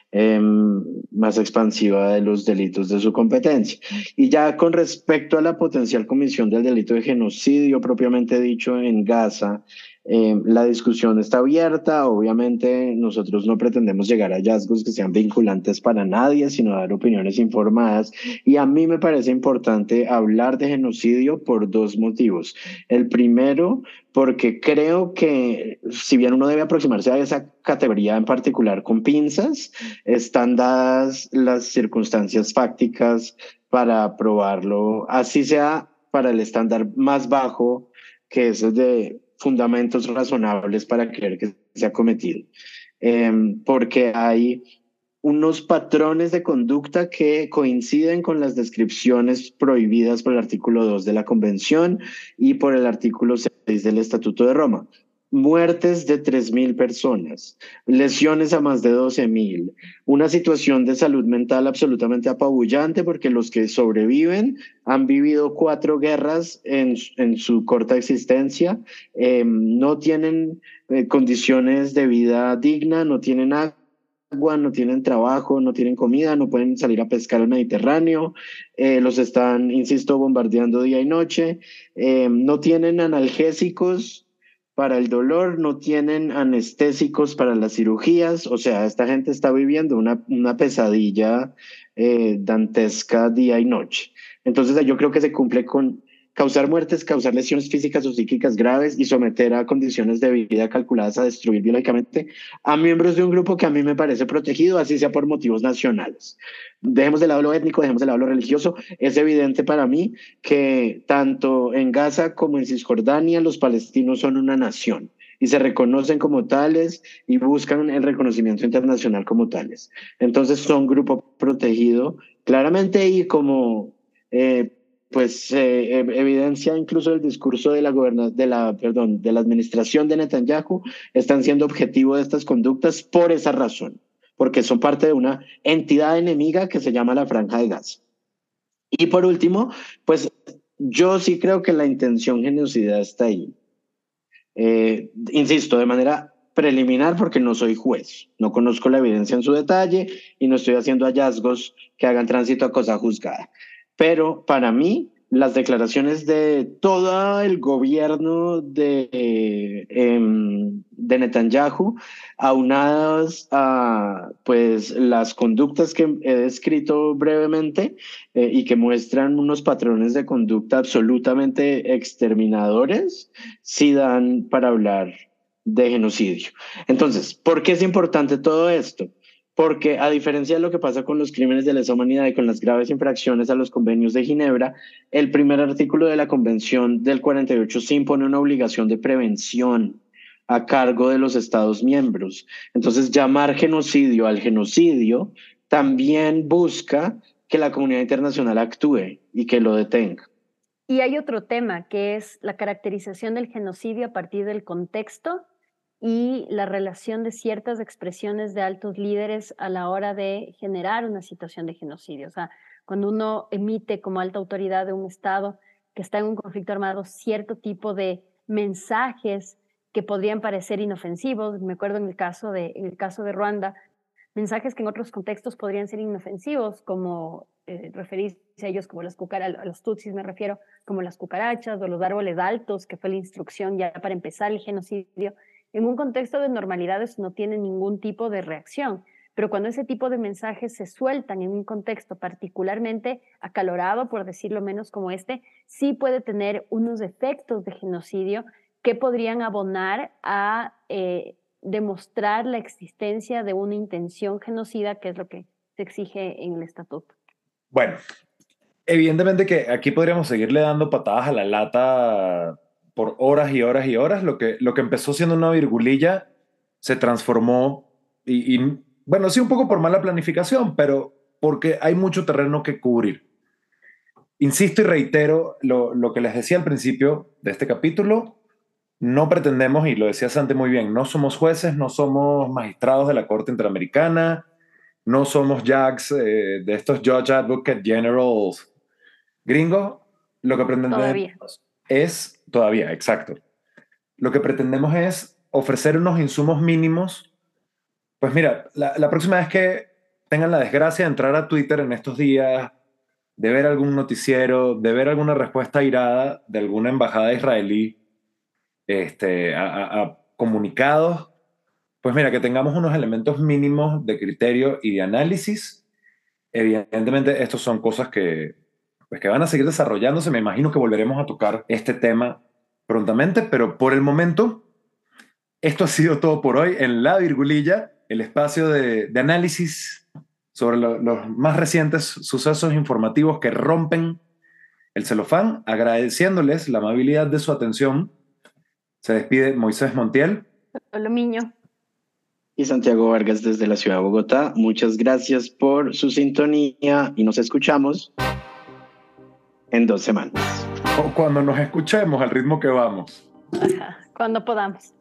más expansiva de los delitos de su competencia. Y ya con respecto a la potencial comisión del delito de genocidio propiamente dicho en Gaza, la discusión está abierta. Obviamente nosotros no pretendemos llegar a hallazgos que sean vinculantes para nadie, sino dar opiniones informadas. Y a mí me parece importante hablar de genocidio por dos motivos. El primero, porque creo que si bien uno debe aproximarse a esa categoría en particular con pinzas, están dadas las circunstancias fácticas para probarlo, así sea para el estándar más bajo, que es el de fundamentos razonables para creer que se ha cometido. Porque hay unos patrones de conducta que coinciden con las descripciones prohibidas por el artículo 2 de la Convención y por el artículo 6 del Estatuto de Roma. Muertes de 3.000 personas, lesiones a más de 12.000, una situación de salud mental absolutamente apabullante porque los que sobreviven han vivido 4 guerras en su corta existencia, no tienen condiciones de vida digna, no tienen agua, no tienen trabajo, no tienen comida, no pueden salir a pescar al Mediterráneo, los están, insisto, bombardeando día y noche, no tienen analgésicos para el dolor, no tienen anestésicos para las cirugías, o sea, esta gente está viviendo una pesadilla dantesca día y noche. Entonces yo creo que se cumple con causar muertes, causar lesiones físicas o psíquicas graves y someter a condiciones de vida calculadas a destruir biológicamente a miembros de un grupo que a mí me parece protegido, así sea por motivos nacionales. Dejemos de lado lo étnico, dejemos de lado lo religioso. Es evidente para mí que tanto en Gaza como en Cisjordania los palestinos son una nación y se reconocen como tales y buscan el reconocimiento internacional como tales. Entonces son grupo protegido claramente y como evidencia incluso el discurso de de la administración de Netanyahu, están siendo objetivo de estas conductas por esa razón, porque son parte de una entidad enemiga que se llama la Franja de Gaza. Y por último, pues yo sí creo que la intención genocida está ahí. Insisto, de manera preliminar porque no soy juez, no conozco la evidencia en su detalle y no estoy haciendo hallazgos que hagan tránsito a cosa juzgada. Pero para mí, las declaraciones de todo el gobierno de Netanyahu, aunadas a pues, las conductas que he descrito brevemente y que muestran unos patrones de conducta absolutamente exterminadores, sí dan para hablar de genocidio. Entonces, ¿por qué es importante todo esto? Porque a diferencia de lo que pasa con los crímenes de lesa humanidad y con las graves infracciones a los convenios de Ginebra, el primer artículo de la Convención del 48 sí impone una obligación de prevención a cargo de los Estados miembros. Entonces, llamar genocidio al genocidio también busca que la comunidad internacional actúe y que lo detenga. Y hay otro tema que es la caracterización del genocidio a partir del contexto y la relación de ciertas expresiones de altos líderes a la hora de generar una situación de genocidio. O sea, cuando uno emite como alta autoridad de un Estado que está en un conflicto armado cierto tipo de mensajes que podrían parecer inofensivos, me acuerdo en el caso de Ruanda, mensajes que en otros contextos podrían ser inofensivos, como referirse a ellos como a los tutsis me refiero, como las cucarachas o los árboles altos, que fue la instrucción ya para empezar el genocidio. En un contexto de normalidades no tiene ningún tipo de reacción, pero cuando ese tipo de mensajes se sueltan en un contexto particularmente acalorado, por decirlo menos como este, sí puede tener unos efectos de genocidio que podrían abonar a demostrar la existencia de una intención genocida, que es lo que se exige en el estatuto. Bueno, evidentemente que aquí podríamos seguirle dando patadas a la lata por horas y horas y horas. Lo que empezó siendo una virgulilla se transformó bueno, sí un poco por mala planificación, pero porque hay mucho terreno que cubrir. Insisto y reitero lo que les decía al principio de este capítulo. No pretendemos, y lo decía Santi muy bien, no somos jueces, no somos magistrados de la Corte Interamericana, no somos JAGs de estos Judge Advocate Generals gringos. Lo que pretendemos todavía, exacto. Lo que pretendemos es ofrecer unos insumos mínimos. Pues mira, la próxima vez que tengan la desgracia de entrar a Twitter en estos días, de ver algún noticiero, de ver alguna respuesta airada de alguna embajada israelí a comunicados, pues mira, que tengamos unos elementos mínimos de criterio y de análisis. Evidentemente, estos son cosas pues que van a seguir desarrollándose. Me imagino que volveremos a tocar este tema prontamente, pero por el momento, esto ha sido todo por hoy en La Virgulilla, el espacio de análisis sobre los más recientes sucesos informativos que rompen el celofán, agradeciéndoles la amabilidad de su atención. Se despide Moisés Montiel. Hola, Miño. Y Santiago Vargas desde la ciudad de Bogotá. Muchas gracias por su sintonía y nos escuchamos en 2 semanas. O cuando nos escuchemos al ritmo que vamos. Ajá, cuando podamos.